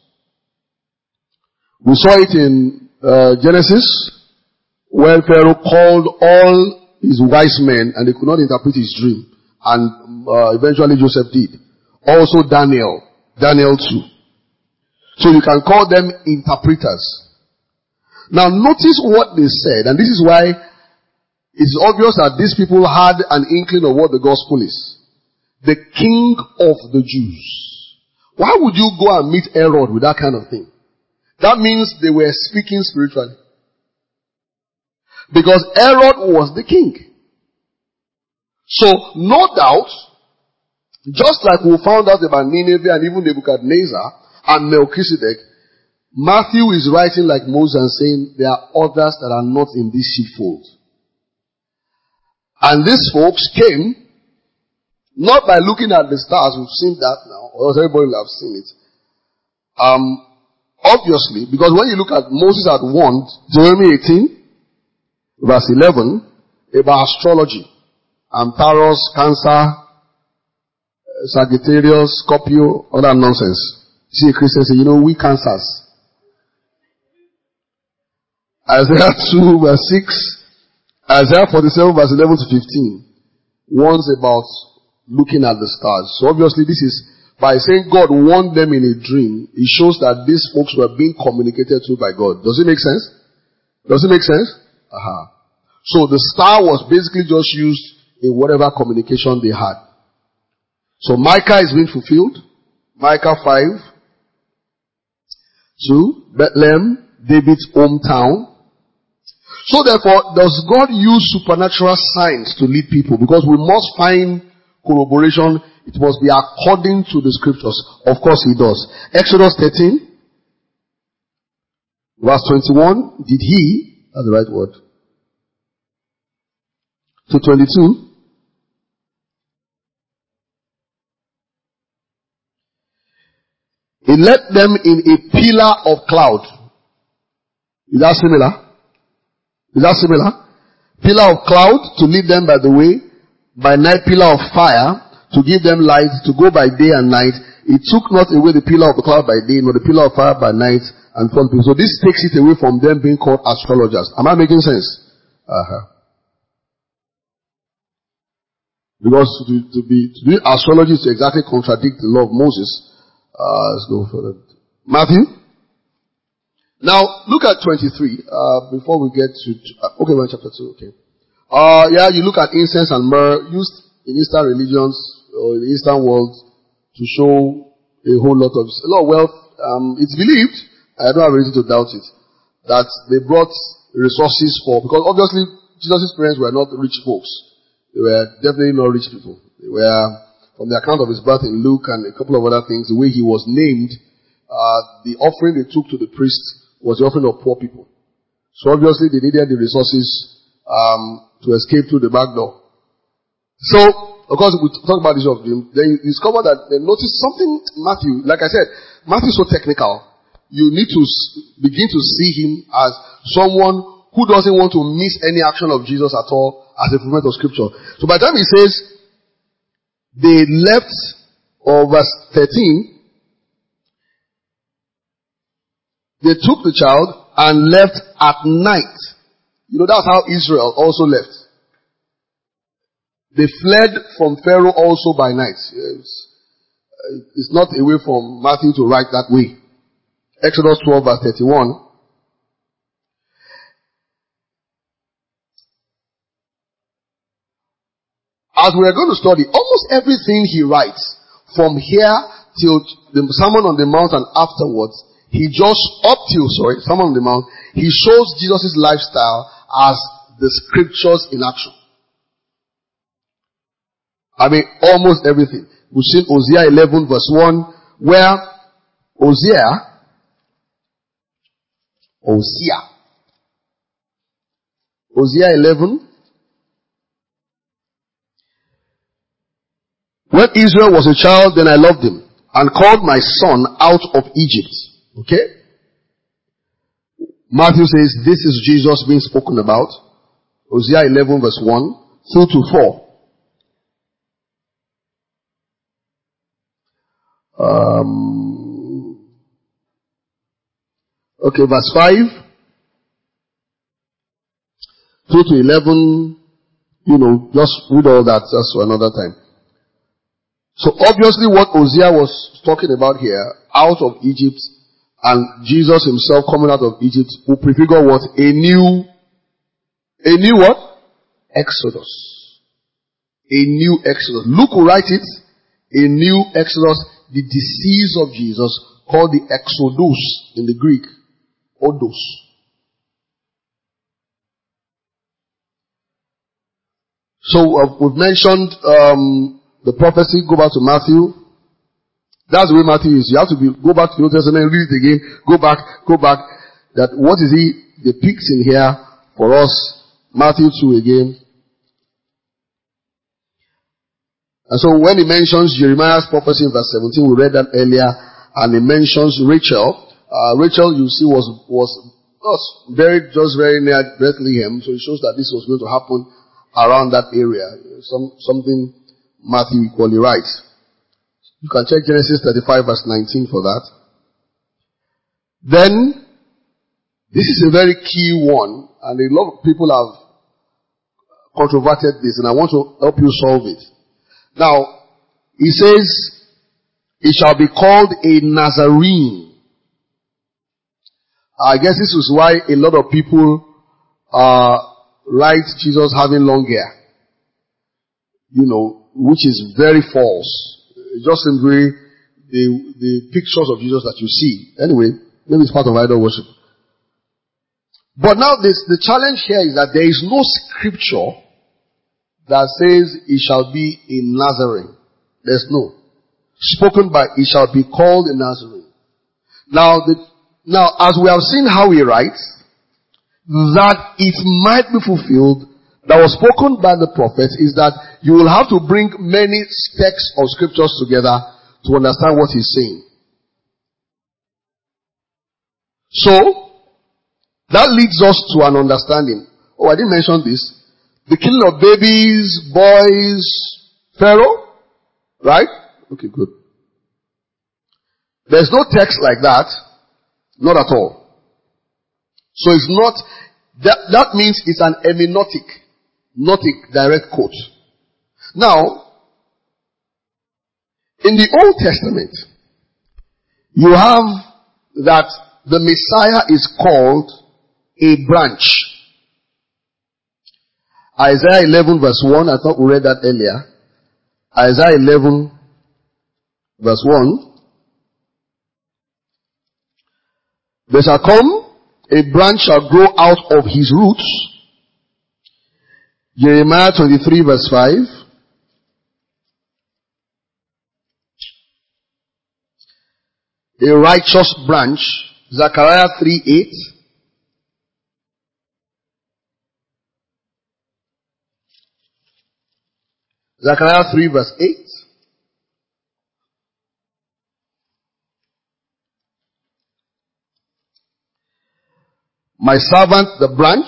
We saw it in uh, Genesis, when Pharaoh called all his wise men and they could not interpret his dream. And uh, eventually Joseph did. Also Daniel. Daniel too. So you can call them interpreters. Now notice what they said, and this is why it's obvious that these people had an inkling of what the gospel is. The King of the Jews. Why would you go and meet Herod with that kind of thing? That means they were speaking spiritually. Because Herod was the king. So, no doubt, just like we found out about Nineveh and even Nebuchadnezzar and Melchizedek, Matthew is writing like Moses and saying there are others that are not in this sheepfold. And these folks came not by looking at the stars, we've seen that now, or everybody will have seen it. Um, obviously, because when you look at Moses had warned, Deuteronomy eighteen, verse eleven, about astrology. Antaros, Cancer, Sagittarius, Scorpio, all that nonsense. You see a Christian say, you know, we Cancers. Isaiah two verse six, Isaiah forty-seven verse eleven to fifteen warns about looking at the stars. So obviously this is, by saying God warned them in a dream, it shows that these folks were being communicated to by God. Does it make sense? Does it make sense? Aha. So the star was basically just used in whatever communication they had. So Micah is being fulfilled. Micah five. two. Bethlehem, David's hometown. So therefore, does God use supernatural signs to lead people? Because we must find corroboration. It must be according to the scriptures. Of course he does. Exodus thirteen. Verse twenty-one. Did he, that's the right word. To twenty-two. He led them in a pillar of cloud. Is that similar? Is that similar? Pillar of cloud to lead them by the way. By night, pillar of fire to give them light to go by day and night. It took not away the pillar of the cloud by day, nor the pillar of fire by night. And so this takes it away from them being called astrologers. Am I making sense? Uh-huh. Because to, to be to do astrology is to exactly contradict the law of Moses. Uh, let's go further. Matthew. Now, look at twenty-three, uh, before we get to, uh, okay, we're in chapter two, okay. Uh, yeah, you look at incense and myrrh used in Eastern religions, or in the Eastern world, to show a whole lot of, a lot of wealth. Um, it's believed, I don't have reason to doubt it, that they brought resources for, because obviously, Jesus' parents were not rich folks. They were definitely not rich people. They were, from the account of his birth in Luke and a couple of other things, the way he was named, uh, the offering they took to the priest was the offering of poor people. So obviously they needed the resources, um, to escape through the back door. So, of course, we talk about this of him, then you discover that they notice something, Matthew, like I said, Matthew is so technical. You need to begin to see him as someone who doesn't want to miss any action of Jesus at all as a fulfillment of scripture. So by the time he says, they left, or verse thirteen, they took the child and left at night. You know, that's how Israel also left. They fled from Pharaoh also by night. It's, it's not away from Matthew to write that way. Exodus twelve verse thirty-one. As we are going to study, almost everything he writes, from here till the Sermon on the Mount and afterwards, he just, up till, sorry, Sermon on the Mount, he shows Jesus' lifestyle as the scriptures in action. I mean, almost everything. We've seen Hosea eleven verse one, where Hosea, Hosea, Hosea eleven, when Israel was a child, then I loved him and called my son out of Egypt. Okay? Matthew says this is Jesus being spoken about. Hosea eleven verse one through to four. Um, okay, verse five through to eleven. You know, just read all that. That's for another time. So obviously what Hosea was talking about here, out of Egypt, and Jesus himself coming out of Egypt, will prefigure what? A new, a new what? Exodus. A new Exodus. Luke will write it, a new Exodus, the disease of Jesus, called the Exodus in the Greek. Odos. So uh, we've mentioned, um, the prophecy. Go back to Matthew. That's the way Matthew is. You have to be, go back to the Old Testament, read it again, go back, go back. That what is he depicts in here for us? Matthew two again. And so when he mentions Jeremiah's prophecy in verse seventeen, we read that earlier, and he mentions Rachel. Uh, Rachel, you see, was, was, was buried just very near Bethlehem, so it shows that this was going to happen around that area. Some, something Matthew equally writes. You can check Genesis thirty-five verse nineteen for that. Then, this is a very key one, and a lot of people have controverted this, and I want to help you solve it. Now, he says, he shall be called a Nazarene. I guess this is why a lot of people uh, write Jesus having long hair. You know, which is very false. It just seems very, the, the pictures of Jesus that you see. Anyway, maybe it's part of idol worship. But now this, the challenge here is that there is no scripture that says he shall be a Nazarene. There's no. Spoken by, he shall be called a Nazarene. Now, the, now as we have seen how he writes, that it might be fulfilled, that was spoken by the prophets, is that you will have to bring many texts of scriptures together to understand what he's saying. So, that leads us to an understanding. Oh, I didn't mention this. The killing of babies, boys, Pharaoh, right? Okay, good. There's no text like that. Not at all. So it's not, that, that means it's an hermeneutic, not a direct quote. Now, in the Old Testament, you have that the Messiah is called a branch. Isaiah eleven verse one, I thought we read that earlier. Isaiah eleven verse one. There shall come, a branch shall grow out of his roots. Jeremiah twenty-three verse five. A righteous branch. Zechariah three eight. Zechariah three verse eight. My servant the branch.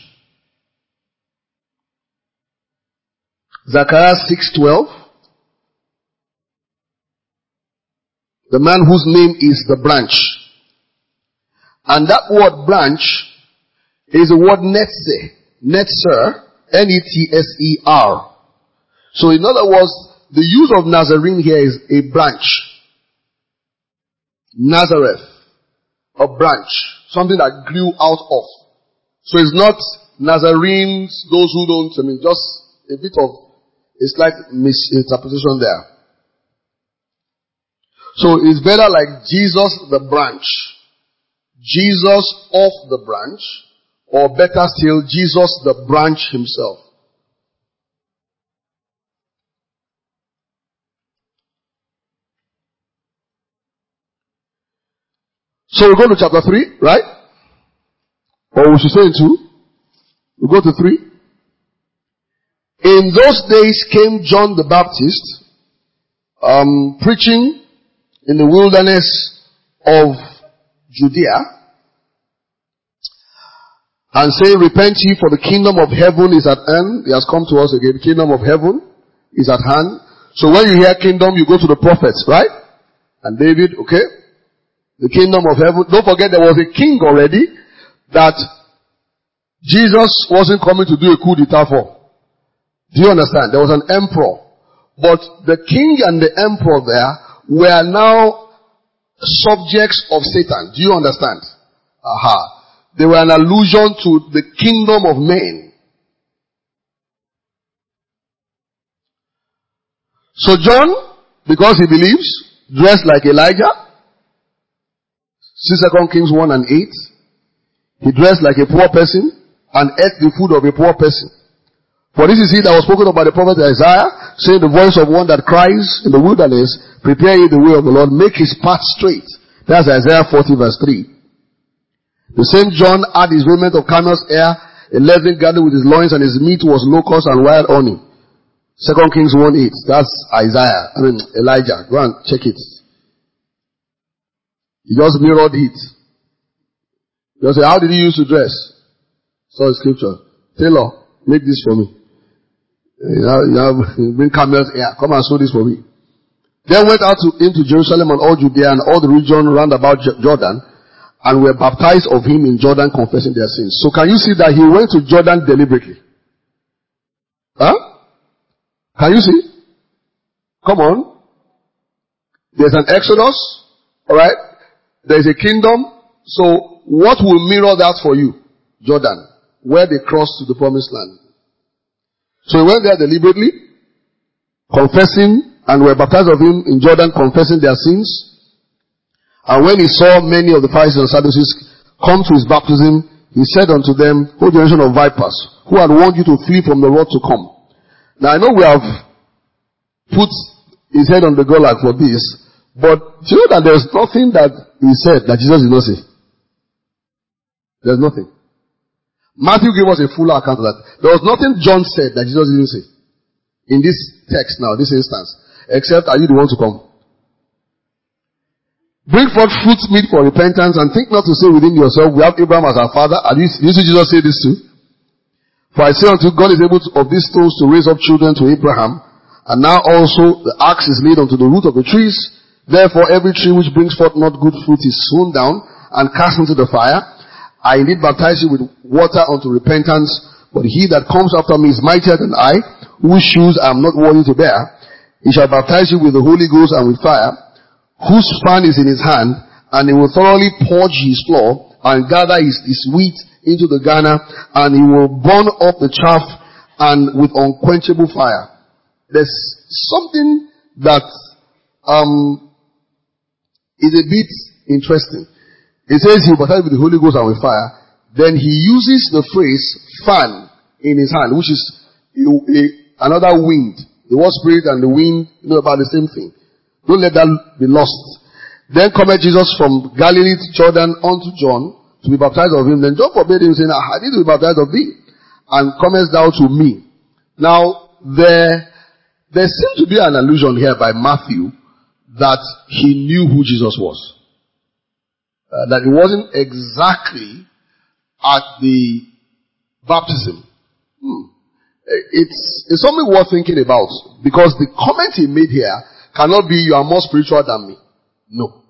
Zechariah six twelve. The man whose name is the branch. And that word branch is the word netzer. Netzer. N E T S E R. So in other words, the use of Nazarene here is a branch. Nazareth. A branch. Something that grew out of. So it's not Nazarenes, those who don't, I mean, just a bit of a slight misinterpretation there. So it's better like Jesus the branch. Jesus of the branch. Or better still, Jesus the branch himself. So we go to chapter three, right? Or we should say in two. We go to three. In those days came John the Baptist, um, preaching in the wilderness of Judea, and saying, repent ye, for the kingdom of heaven is at hand. He has come to us again. The kingdom of heaven is at hand. So when you hear kingdom, you go to the prophets, right? And David, okay? The kingdom of heaven. Don't forget there was a king already that Jesus wasn't coming to do a coup d'etat for. Do you understand? There was an emperor. But the king and the emperor there were now subjects of Satan. Do you understand? Aha. They were an allusion to the kingdom of men. So John, because he believes, dressed like Elijah. See Second Kings one and eight. He dressed like a poor person and ate the food of a poor person. For this is he that was spoken of by the prophet Isaiah, saying, the voice of one that cries in the wilderness, prepare ye the way of the Lord, make his path straight. That's Isaiah forty verse three. The same John had his raiment of camel's hair, a leathern girdle with his loins, and his meat was locust and wild honey. Second Kings one eight. That's Isaiah. I mean Elijah. Go and check it. He just mirrored it. Just say, how did he used to dress? Saw the scripture. Taylor, make this for me. You have, you have bring camel's hair. Come and sew this for me. Then went out to, into Jerusalem and all Judea and all the region round about Jordan, and were baptized of him in Jordan, confessing their sins. So can you see that he went to Jordan deliberately? Huh? Can you see? Come on. There's an Exodus. Alright? There's a kingdom. So what will mirror that for you? Jordan. Where they crossed to the promised land. So he went there deliberately, confessing and were baptized of him in Jordan, confessing their sins. And when he saw many of the Pharisees and Sadducees come to his baptism, he said unto them, O generation of vipers, who had warned you to flee from the wrath to come? Now I know we have put his head on the gullet for this, but do you know that there's nothing that he said that Jesus did not say? There's nothing. Matthew gave us a fuller account of that. There was nothing John said that Jesus didn't say. In this text now, this instance. Except, are you the one to come? Bring forth fruit meet for repentance, and think not to say within yourself, we have Abraham as our father. And you, you see Jesus say this too? For I say unto you, God is able to, of these stones to raise up children to Abraham. And now also the axe is laid unto the root of the trees. Therefore every tree which brings forth not good fruit is sown down and cast into the fire. I indeed baptize you with water unto repentance, but he that comes after me is mightier than I, whose shoes I am not worthy to bear. He shall baptize you with the Holy Ghost and with fire, whose fan is in his hand, and he will thoroughly purge his floor and gather his, his wheat into the garner, and he will burn up the chaff and with unquenchable fire. There's something that um is a bit interesting. It says he will baptize with the Holy Ghost and with fire. Then he uses the phrase fan in his hand, which is a, a, another wind. The word spirit and the wind, you know about the same thing. Don't let that be lost. Then cometh Jesus from Galilee to Jordan unto John to be baptized of him. Then John forbade him, saying, I need to be baptized of thee, and comest thou to me. Now, there, there seems to be an allusion here by Matthew that he knew who Jesus was. Uh, that it wasn't exactly at the baptism. Hmm. It's, it's something worth thinking about, because the comment he made here cannot be, you are more spiritual than me. No.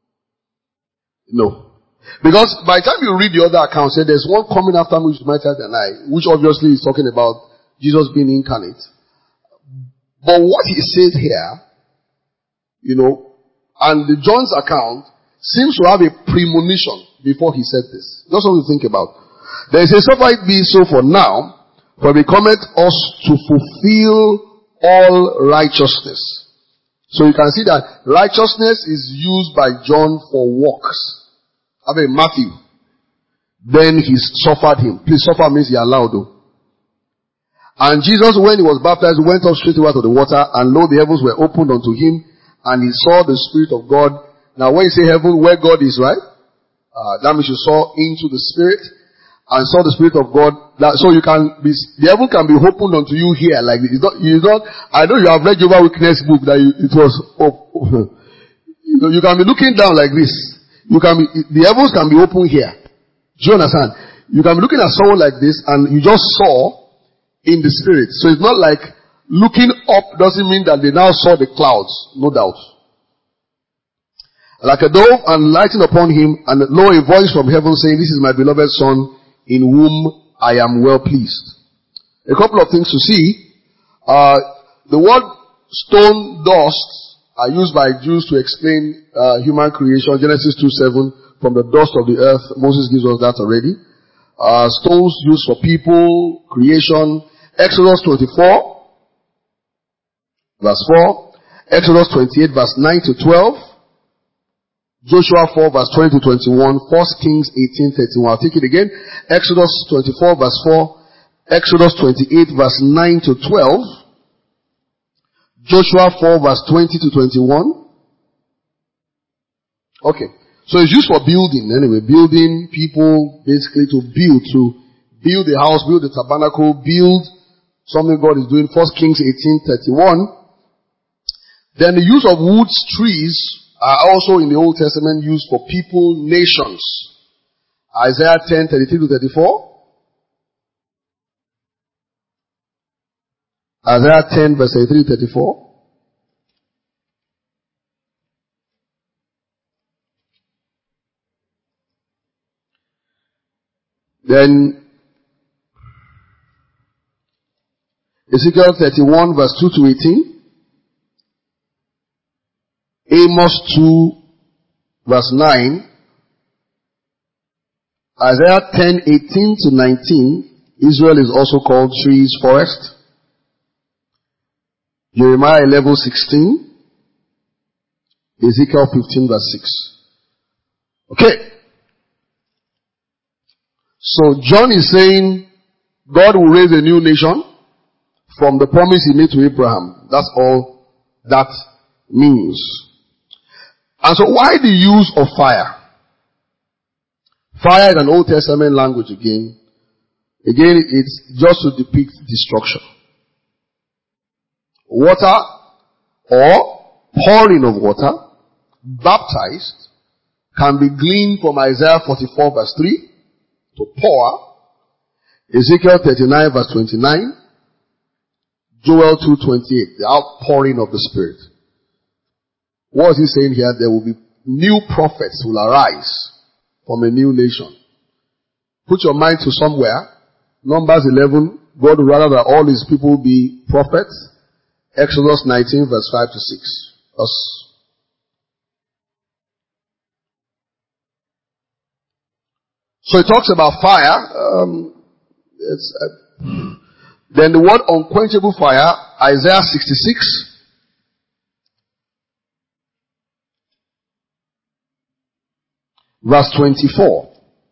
No. Because by the time you read the other accounts, say there's one coming after me which is mightier than I, which obviously is talking about Jesus being incarnate. But what he says here, you know, and the John's account seems to have a premonition before he said this. Just something to think about. There is a suffer it be so for now, for it becometh us to fulfill all righteousness. So you can see that righteousness is used by John for works. I mean Matthew. Then he suffered him. Please, suffer means he allowed though. And Jesus, when he was baptized, went up straight out of the water, and lo, the heavens were opened unto him, and he saw the Spirit of God. Now when you say heaven, where God is, right? Uh, that means you saw into the Spirit, and saw the Spirit of God. That, so you can be, the heaven can be opened unto you here, like this. It's not, you not, I know you have read Jehovah's Witness book that you, it was, oh, you know, you can be looking down like this. You can be, the heavens can be open here. Do you understand? You can be looking at someone like this, and you just saw in the Spirit. So it's not like looking up doesn't mean that they now saw the clouds, no doubt. Like a dove, and lighting upon him, and lo, a voice from heaven saying, this is my beloved Son, in whom I am well pleased. A couple of things to see. Uh, the word stone dust are used by Jews to explain uh, human creation. Genesis two seven, from the dust of the earth. Moses gives us that already. Uh, stones used for people, creation. Exodus twenty-four, verse four. Exodus twenty-eight, verse nine to twelve. Joshua four, verse twenty to twenty-one. First Kings eighteen, thirty-one. I'll take it again. Exodus twenty-four, verse four. Exodus twenty-eight, verse nine to twelve. Joshua four, verse twenty to twenty-one. Okay. So it's used for building, anyway. Building, people, basically to build, to build a house, build a tabernacle, build something God is doing. First Kings eighteen, thirty-one. Then the use of woods, trees, are also in the Old Testament used for people, nations. Isaiah ten, thirty-three to thirty-four. Isaiah ten, verse thirty-three to thirty-four. Then Ezekiel thirty-one, verse two to eighteen. Amos two, verse nine. Isaiah ten, eighteen to nineteen. Israel is also called trees, forest. Jeremiah eleven sixteen. Ezekiel fifteen verse six. Okay. So John is saying God will raise a new nation from the promise he made to Abraham. That's all that means. And so why the use of fire? Fire is an Old Testament language again. Again, it's just to depict destruction. Water or pouring of water, baptized, can be gleaned from Isaiah forty-four verse three, to pour, Ezekiel thirty-nine verse twenty-nine, Joel two twenty-eight, the outpouring of the Spirit. What is he saying here? There will be new prophets who will arise from a new nation. Put your mind to somewhere. Numbers eleven, God would rather that all his people be prophets. Exodus nineteen verse five to six. Us. So it talks about fire. Um, it's, uh, then the word unquenchable fire, Isaiah sixty-six. Verse twenty-four.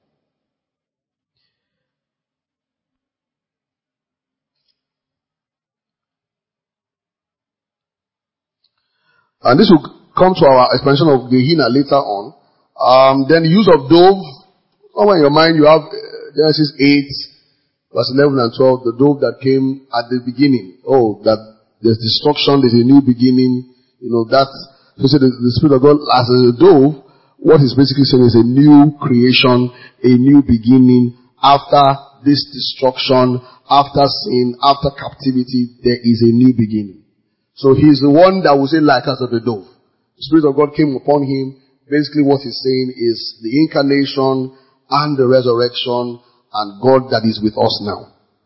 And this will come to our explanation of Gehenna later on. Um, then the use of dove. Somewhere in your mind you have uh, Genesis eight, verse eleven and twelve. The dove that came at the beginning. Oh, that there's destruction, there's a new beginning. You know, that's, so say the, the Spirit of God as a dove, what he's basically saying is a new creation, a new beginning. After this destruction, after sin, after captivity, there is a new beginning. So he's the one that will say like as of the dove. The Spirit of God came upon him. Basically what he's saying is the incarnation and the resurrection and God that is with us now.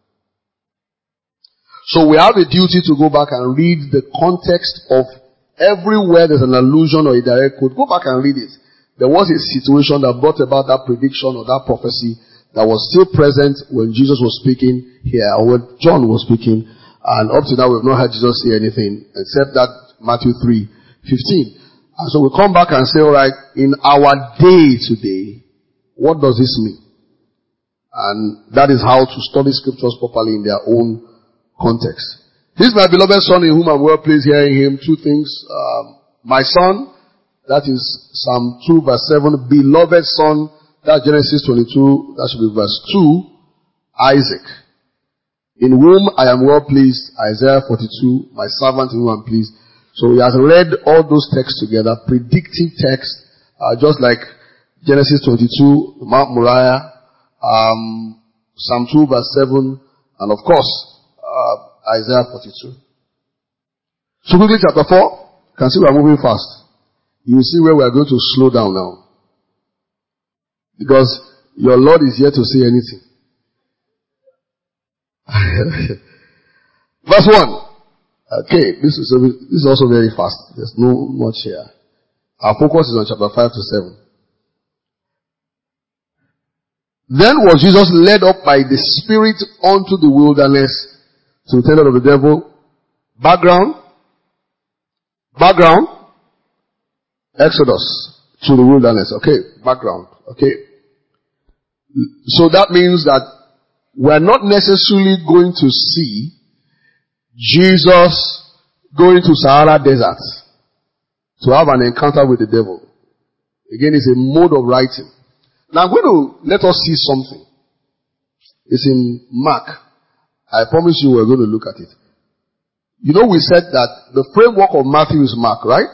So we have a duty to go back and read the context of everywhere there's an allusion or a direct quote. Go back and read it. There was a situation that brought about that prediction or that prophecy that was still present when Jesus was speaking here, or when John was speaking. And up to now we've not heard Jesus say anything except that Matthew three fifteen. And so we come back and say, alright, in our day today, what does this mean? And that is how to study scriptures properly in their own context. This is my beloved son in whom I'm well pleased, hearing him. Two things. Um, my son, that is Psalm two verse seven. Beloved son, that's Genesis twenty-two, that should be verse two. Isaac, in whom I am well pleased. Isaiah forty-two, my servant in whom I am pleased. So he has read all those texts together, predictive texts, uh, just like Genesis twenty-two, Mount Moriah, um, Psalm two verse seven, and of course, uh, Isaiah forty-two. So quickly chapter four, you can see we are moving fast. You will see where we are going to slow down now. Because your Lord is here to say anything. Verse one. Okay, this is, this is also very fast. There's no much here. Our focus is on chapter five to seven. Then was Jesus led up by the Spirit unto the wilderness to the temple of the devil. Background. Background. Exodus to the wilderness. Okay, background. Okay. So that means that we're not necessarily going to see Jesus going to Sahara Desert to have an encounter with the devil. Again, it's a mode of writing. Now I'm going to let us see something. It's in Mark. I promise you we're going to look at it. You know we said that the framework of Matthew is Mark, right?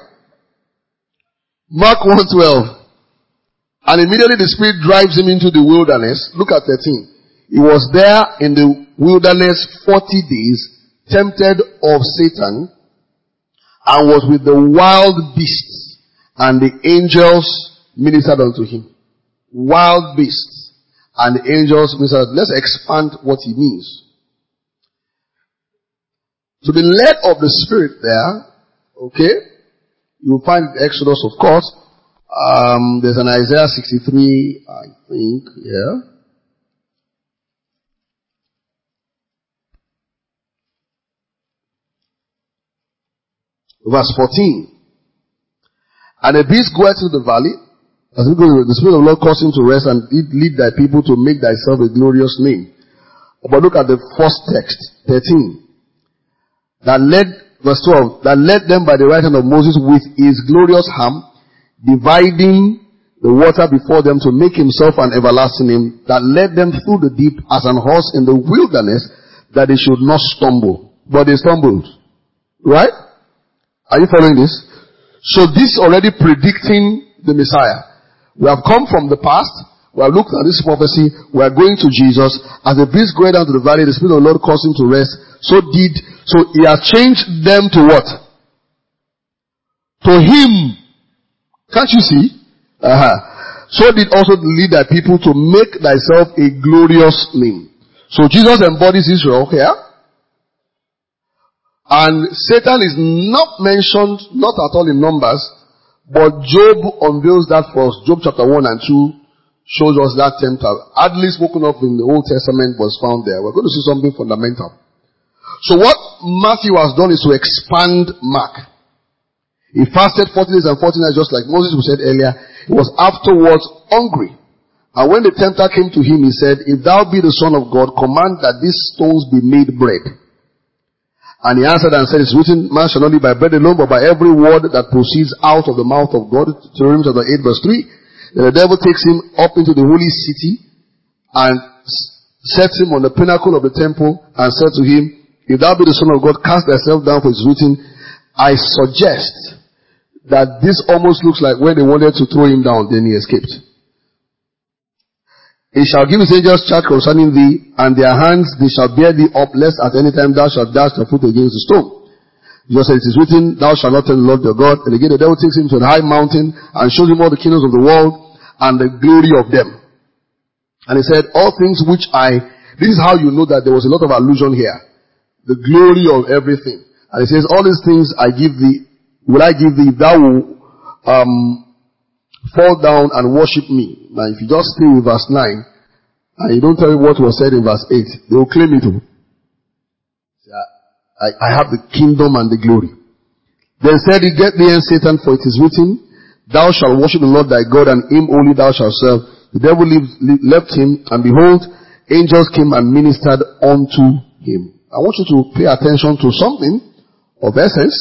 Mark one twelve. And immediately the Spirit drives him into the wilderness. Look at thirteen. He was there in the wilderness forty days, tempted of Satan, and was with the wild beasts, and the angels ministered unto him. Wild beasts and the angels ministered. Let's expand what he means. To be led of the Spirit there, okay, you will find Exodus, of course. Um, there's an Isaiah sixty-three, I think, yeah. Verse fourteen. And a beast goeth into the valley, as it goes, the Spirit of the Lord caused him to rest and lead thy people to make thyself a glorious name. But look at the first text, thirteen. That led, verse twelve, that led them by the right hand of Moses with his glorious arm, dividing the water before them to make himself an everlasting name, that led them through the deep as an horse in the wilderness, that they should not stumble. But they stumbled. Right? Are you following this? So this already predicting the Messiah. We have come from the past. We have looked at this prophecy. We are going to Jesus. As the beast going down to the valley, the Spirit of the Lord caused him to rest. So did, so he has changed them to what? To him. Can't you see? Uh-huh. So did also lead thy people to make thyself a glorious name. So Jesus embodies Israel here. And Satan is not mentioned, not at all in Numbers, but Job unveils that for us. Job chapter one and two shows us that tempter. Hardly spoken of in the Old Testament was found there. We're going to see something fundamental. So what Matthew has done is to expand Mark. He fasted forty days and forty nights just like Moses we said earlier. He was afterwards hungry. And when the tempter came to him, he said, if thou be the Son of God, command that these stones be made bread. And he answered and said, it's written, man shall not live by bread alone, but by every word that proceeds out of the mouth of God. Deuteronomy chapter eight verse three. Then the devil takes him up into the holy city and sets him on the pinnacle of the temple and said to him, if thou be the Son of God, cast thyself down, for it is written. I suggest that this almost looks like when they wanted to throw him down, then he escaped. He shall give his angels charge concerning thee, and their hands they shall bear thee up, lest at any time thou shalt dash thy foot against the stone. Just as it is written, thou shalt not tell the Lord your God. And again the devil takes him to a high mountain and shows him all the kingdoms of the world and the glory of them. And he said, all things which I, this is how you know that there was a lot of allusion here. The glory of everything. And he says, all these things I give thee, will I give thee, thou will, um, fall down and worship me. Now if you just stay with verse nine, and you don't tell me what was said in verse eight, they will claim it. I, I have the kingdom and the glory. Then said he, get thee and Satan, for it is written, thou shalt worship the Lord thy God, and him only thou shalt serve. The devil lived, left him, and behold, angels came and ministered unto him. I want you to pay attention to something of essence,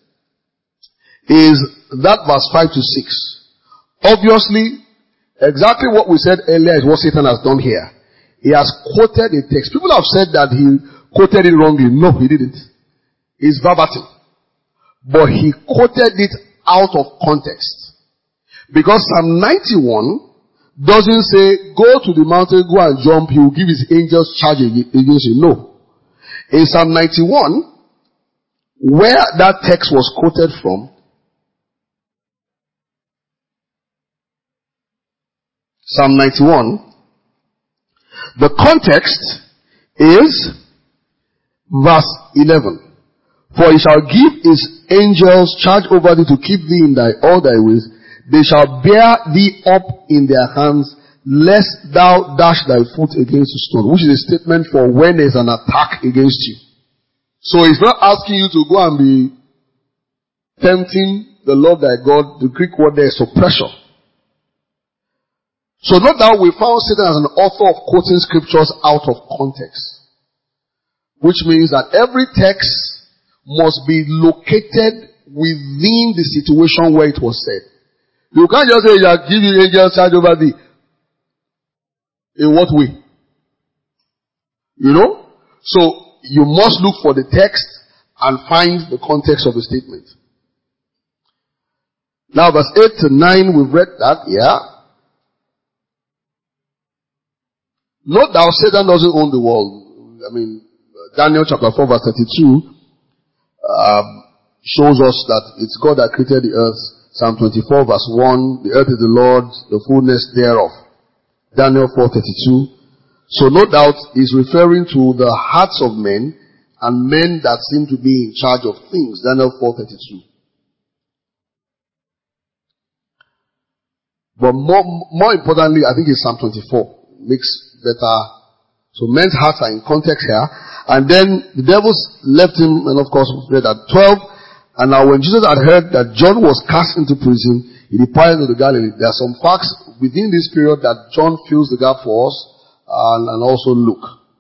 is that verse five to six. Obviously, exactly what we said earlier is what Satan has done here. He has quoted a text. People have said that he quoted it wrongly. No, he didn't. It's verbatim. But he quoted it out of context. Because Psalm ninety-one doesn't say, go to the mountain, go and jump, he will give his angels charge against you. No. In Psalm ninety-one, where that text was quoted from, Psalm ninety-one, the context is verse eleven. For he shall give his angels charge over thee to keep thee in thy all thy ways. They shall bear thee up in their hands, lest thou dash thy foot against a stone. Which is a statement for when there's an attack against you. So he's not asking you to go and be tempting the Lord thy God. The Greek word there is suppression. So note that we found Satan as an author of quoting scriptures out of context. Which means that every text must be located within the situation where it was said. You can't just say, "I give you angels charge over thee." In what way? You know? So, you must look for the text and find the context of the statement. Now, verse eight to nine, we've read that, yeah. Note that Satan doesn't own the world. I mean, Daniel chapter four verse thirty-two um, shows us that it's God that created the earth. Psalm twenty-four verse one, the earth is the Lord's, the fullness thereof. Daniel four thirty-two. So no doubt he's referring to the hearts of men and men that seem to be in charge of things. Daniel four thirty-two. But more, more importantly, I think it's Psalm twenty-four. Makes better. So men's hearts are in context here. And then the devils left him, and of course we read at twelve. And now when Jesus had heard that John was cast into prison, he departed to the Galilee. There are some facts within this period that John fills the gap for us, and, and also Luke.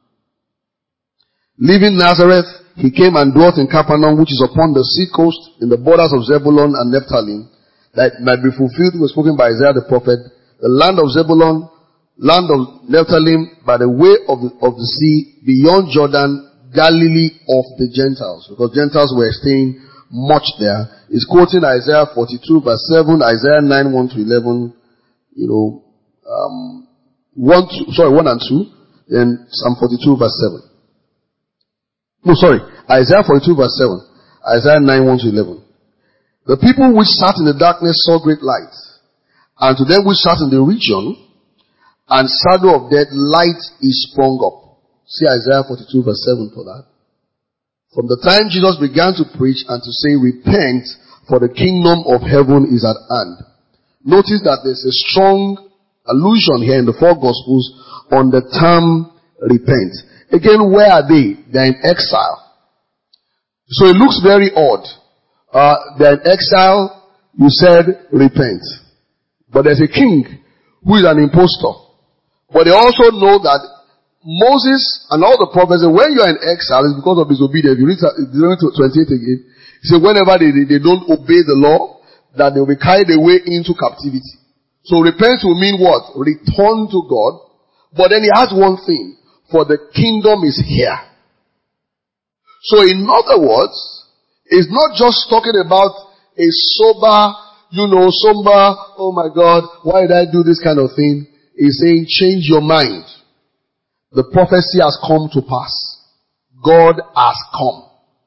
Leaving Nazareth, he came and dwelt in Capernaum, which is upon the sea coast, in the borders of Zebulun and Naphtali, that might be fulfilled, was spoken by Isaiah the prophet, the land of Zebulun, land of Naphtali, by the way of the, of the sea, beyond Jordan, Galilee of the Gentiles, because Gentiles were staying much there. He's quoting Isaiah forty-two verse seven, Isaiah nine, one to eleven, you know, um, one, two, sorry, one and two, then Psalm forty-two verse seven. No, sorry, Isaiah forty-two verse seven, Isaiah nine, one to eleven. The people which sat in the darkness saw great light, and to them which sat in the region and shadow of death, light is sprung up. See Isaiah forty-two verse seven for that. From the time Jesus began to preach and to say, repent, for the kingdom of heaven is at hand. Notice that there's a strong allusion here in the four gospels on the term repent. Again, where are they? They're in exile. So it looks very odd. Uh, they're in exile, you said repent. But there's a king who is an impostor. But they also know that Moses and all the prophets, when you are in exile, it's because of disobedience. You read Deuteronomy twenty-eight again. He said, whenever they, they don't obey the law, that they will be carried away into captivity. So repent will mean what? Return to God. But then he has one thing. For the kingdom is here. So in other words, it's not just talking about a sober, you know, somber, oh my God, why did I do this kind of thing? He's saying, change your mind. The prophecy has come to pass. God has come.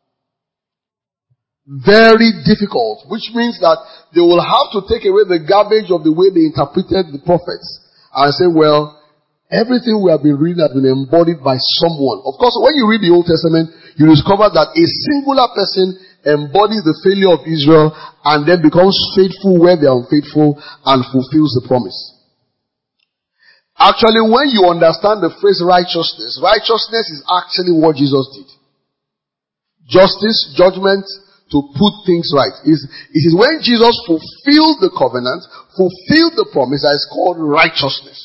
Very difficult, which means that they will have to take away the garbage of the way they interpreted the prophets and say, well, everything we have been reading has been embodied by someone. Of course, when you read the Old Testament, you discover that a singular person embodies the failure of Israel and then becomes faithful where they are unfaithful and fulfills the promise. Actually, when you understand the phrase righteousness, righteousness is actually what Jesus did. Justice, judgment, to put things right. It is when Jesus fulfilled the covenant, fulfilled the promise, that is called righteousness.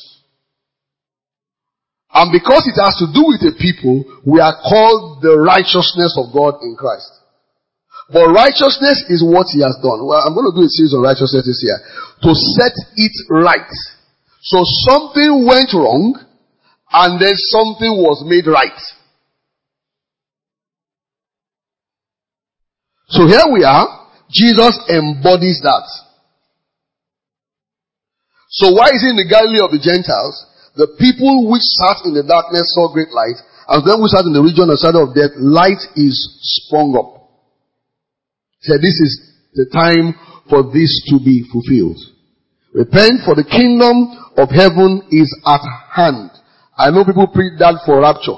And because it has to do with the people, we are called the righteousness of God in Christ. But righteousness is what he has done. Well, I'm going to do a series on righteousness this year. To set it right. So something went wrong, and then something was made right. So here we are. Jesus embodies that. So why is he in the Galilee of the Gentiles? The people which sat in the darkness saw great light, and them which sat in the region of shadow of death, light is sprung up. He said, this is the time for this to be fulfilled. Repent, for the kingdom of heaven is at hand. I know people preach that for rapture.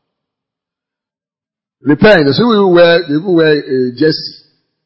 Repent. So we wear, people wear a jersey.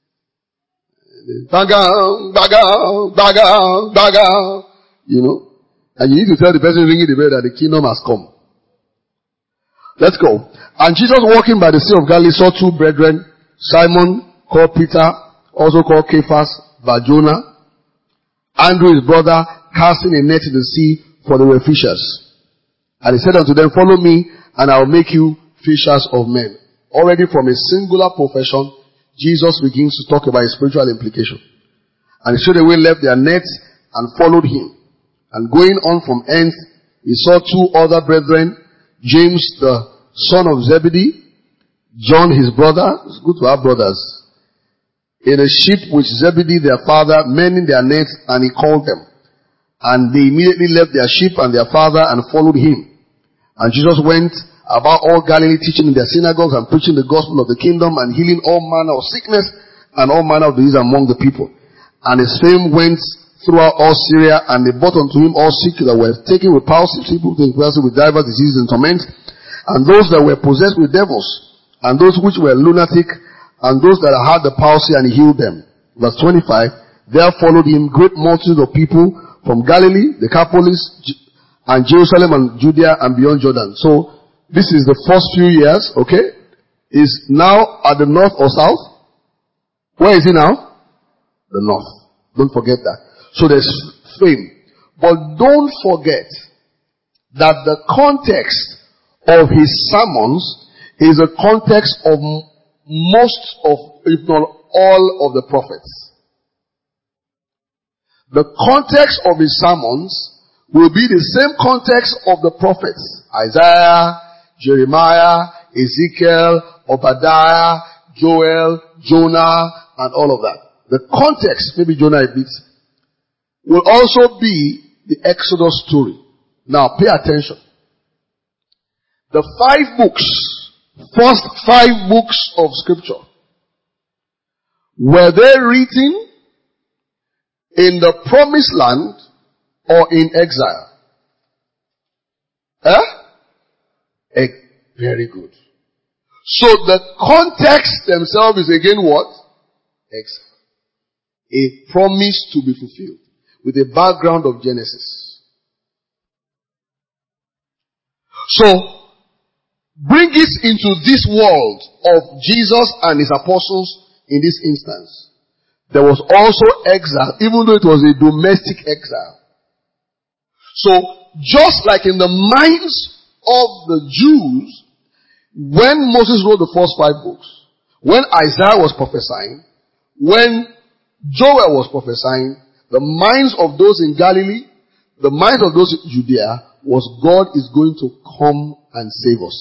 Baga, baga, baga, baga. You know. And you need to tell the person ringing the bell that the kingdom has come. Let's go. And Jesus walking by the sea of Galilee saw two brethren, Simon called Peter, also called Cephas, Bar-Jonah, Andrew his brother, casting a net in the sea, for they were fishers. And he said unto them, follow me, and I will make you fishers of men. Already from a singular profession, Jesus begins to talk about his spiritual implication. And they straightway left their nets and followed him. And going on from thence, he saw two other brethren, James the son of Zebedee, John his brother. It's good to have brothers. In a ship which Zebedee their father mending their nets, and he called them. And they immediately left their ship and their father and followed him. And Jesus went about all Galilee, teaching in their synagogues and preaching the gospel of the kingdom and healing all manner of sickness and all manner of disease among the people. And his fame went throughout all Syria, and they brought unto him all sick that were taken with palsy, people with divers diseases and torments, and those that were possessed with devils, and those which were lunatic, and those that had the palsy, and he healed them. Verse twenty-five, there followed him great multitudes of people from Galilee, Decapolis, and Jerusalem, and Judea, and beyond Jordan. So, this is the first few years, okay? Is now at the north or south? Where is he now? The north. Don't forget that. So there's fame. But don't forget that the context of his sermons is a context of most of, if not all of the prophets. The context of his sermons will be the same context of the prophets. Isaiah, Jeremiah, Ezekiel, Obadiah, Joel, Jonah, and all of that. The context, maybe Jonah a bit, will also be the Exodus story. Now pay attention. The five books, first five books of scripture, were they written in the promised land or in exile? Eh? Eh, very good. So the context themselves is again what? Exile. A promise to be fulfilled with a background of Genesis. So, bring it into this world of Jesus and his apostles in this instance. There was also exile, even though it was a domestic exile. So, just like in the minds of the Jews, when Moses wrote the first five books, when Isaiah was prophesying, when Joel was prophesying, the minds of those in Galilee, the minds of those in Judea, was God is going to come and save us.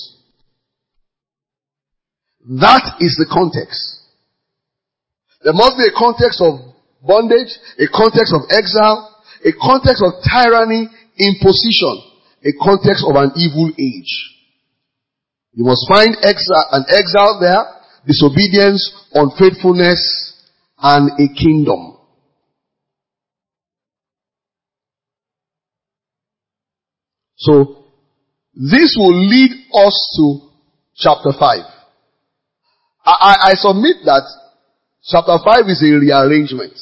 That is the context. There must be a context of bondage, a context of exile, a context of tyranny, imposition, a context of an evil age. You must find exile, an exile there, disobedience, unfaithfulness, and a kingdom. So, this will lead us to chapter five. I, I, I submit that chapter five is a rearrangement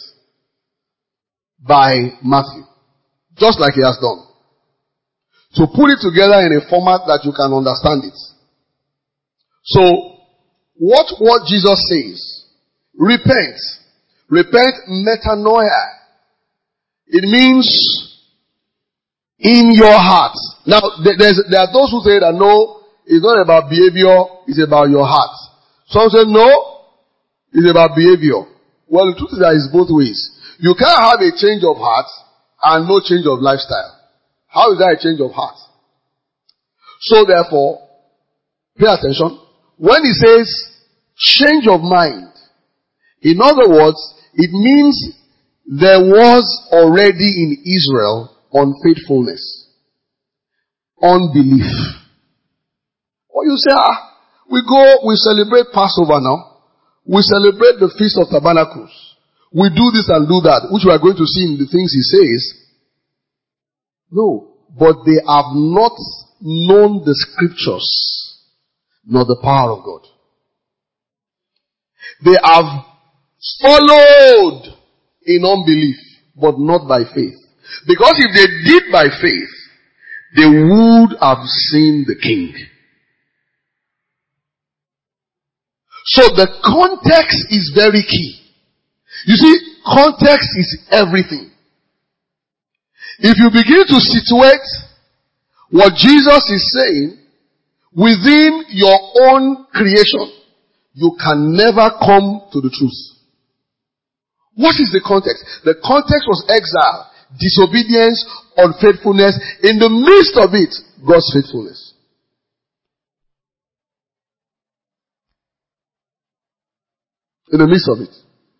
by Matthew, just like he has done, to put it together in a format that you can understand it. So, what, what Jesus says, repent, repent metanoia. It means in your heart. Now, there's, there are those who say that no, it's not about behavior, it's about your heart. Some say no, it's about behavior. Well, the truth is that it's both ways. You can't have a change of heart and no change of lifestyle. How is that a change of heart? So therefore, pay attention. When he says change of mind, in other words, it means there was already in Israel unfaithfulness, unbelief. Or you say, ah, we go, we celebrate Passover now. We celebrate the Feast of Tabernacles. We do this and do that, which we are going to see in the things he says. No, but they have not known the scriptures, nor the power of God. They have followed in unbelief, but not by faith. Because if they did by faith, they would have seen the King. So the context is very key. You see, context is everything. If you begin to situate what Jesus is saying within your own creation, you can never come to the truth. What is the context? The context was exile, disobedience, unfaithfulness. In the midst of it, God's faithfulness. In the midst of it.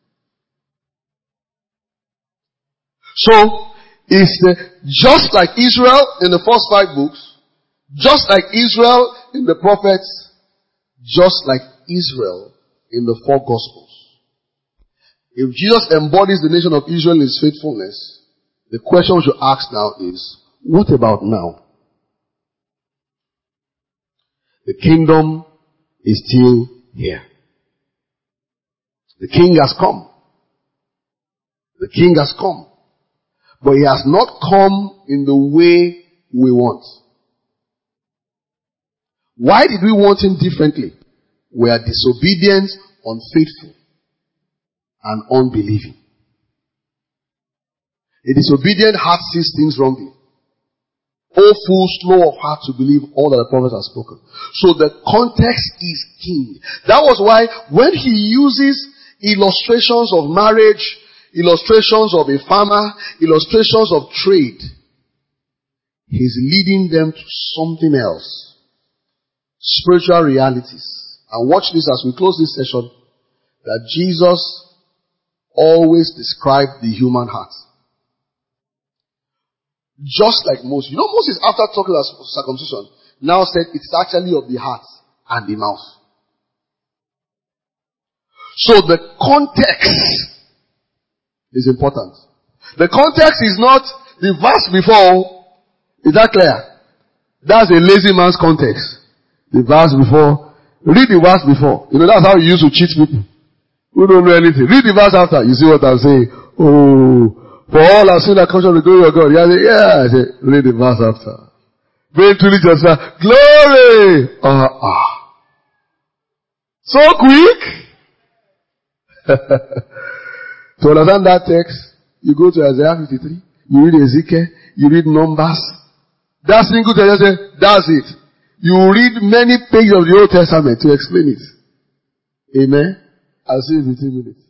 So, it's uh, just like Israel in the first five books, just like Israel in the prophets, just like Israel in the four Gospels. If Jesus embodies the nation of Israel in his faithfulness, the question we should ask now is, what about now? The kingdom is still here. The king has come. The king has come. But he has not come in the way we want. Why did we want him differently? We are disobedient, unfaithful. and unbelieving. A disobedient heart sees things wrongly. O fool, slow of heart to believe all that the prophet has spoken. So the context is king. That was why when he uses illustrations of marriage, illustrations of a farmer, illustrations of trade, he's leading them to something else. Spiritual realities. And watch this as we close this session, that Jesus always described the human heart. Just like Moses. You know, Moses, after talking about circumcision, now said it's actually of the heart and the mouth. So the context is important. The context is not the verse before. Is that clear? That's a lazy man's context. The verse before. Read the verse before. You know, that's how you used to cheat people who don't know anything. Read the verse after. You see what I'm saying? Oh, for all I've seen that comes from the glory of God. Yeah, I say, yeah. I say, read the verse after. Very truly just say, glory! Ah, uh, ah. So quick! To understand that text, you go to Isaiah fifty-three, you read Ezekiel, you read Numbers. That single text, say, that's it. You read many pages of the Old Testament to explain it. Amen? I'll see you in fifteen minutes.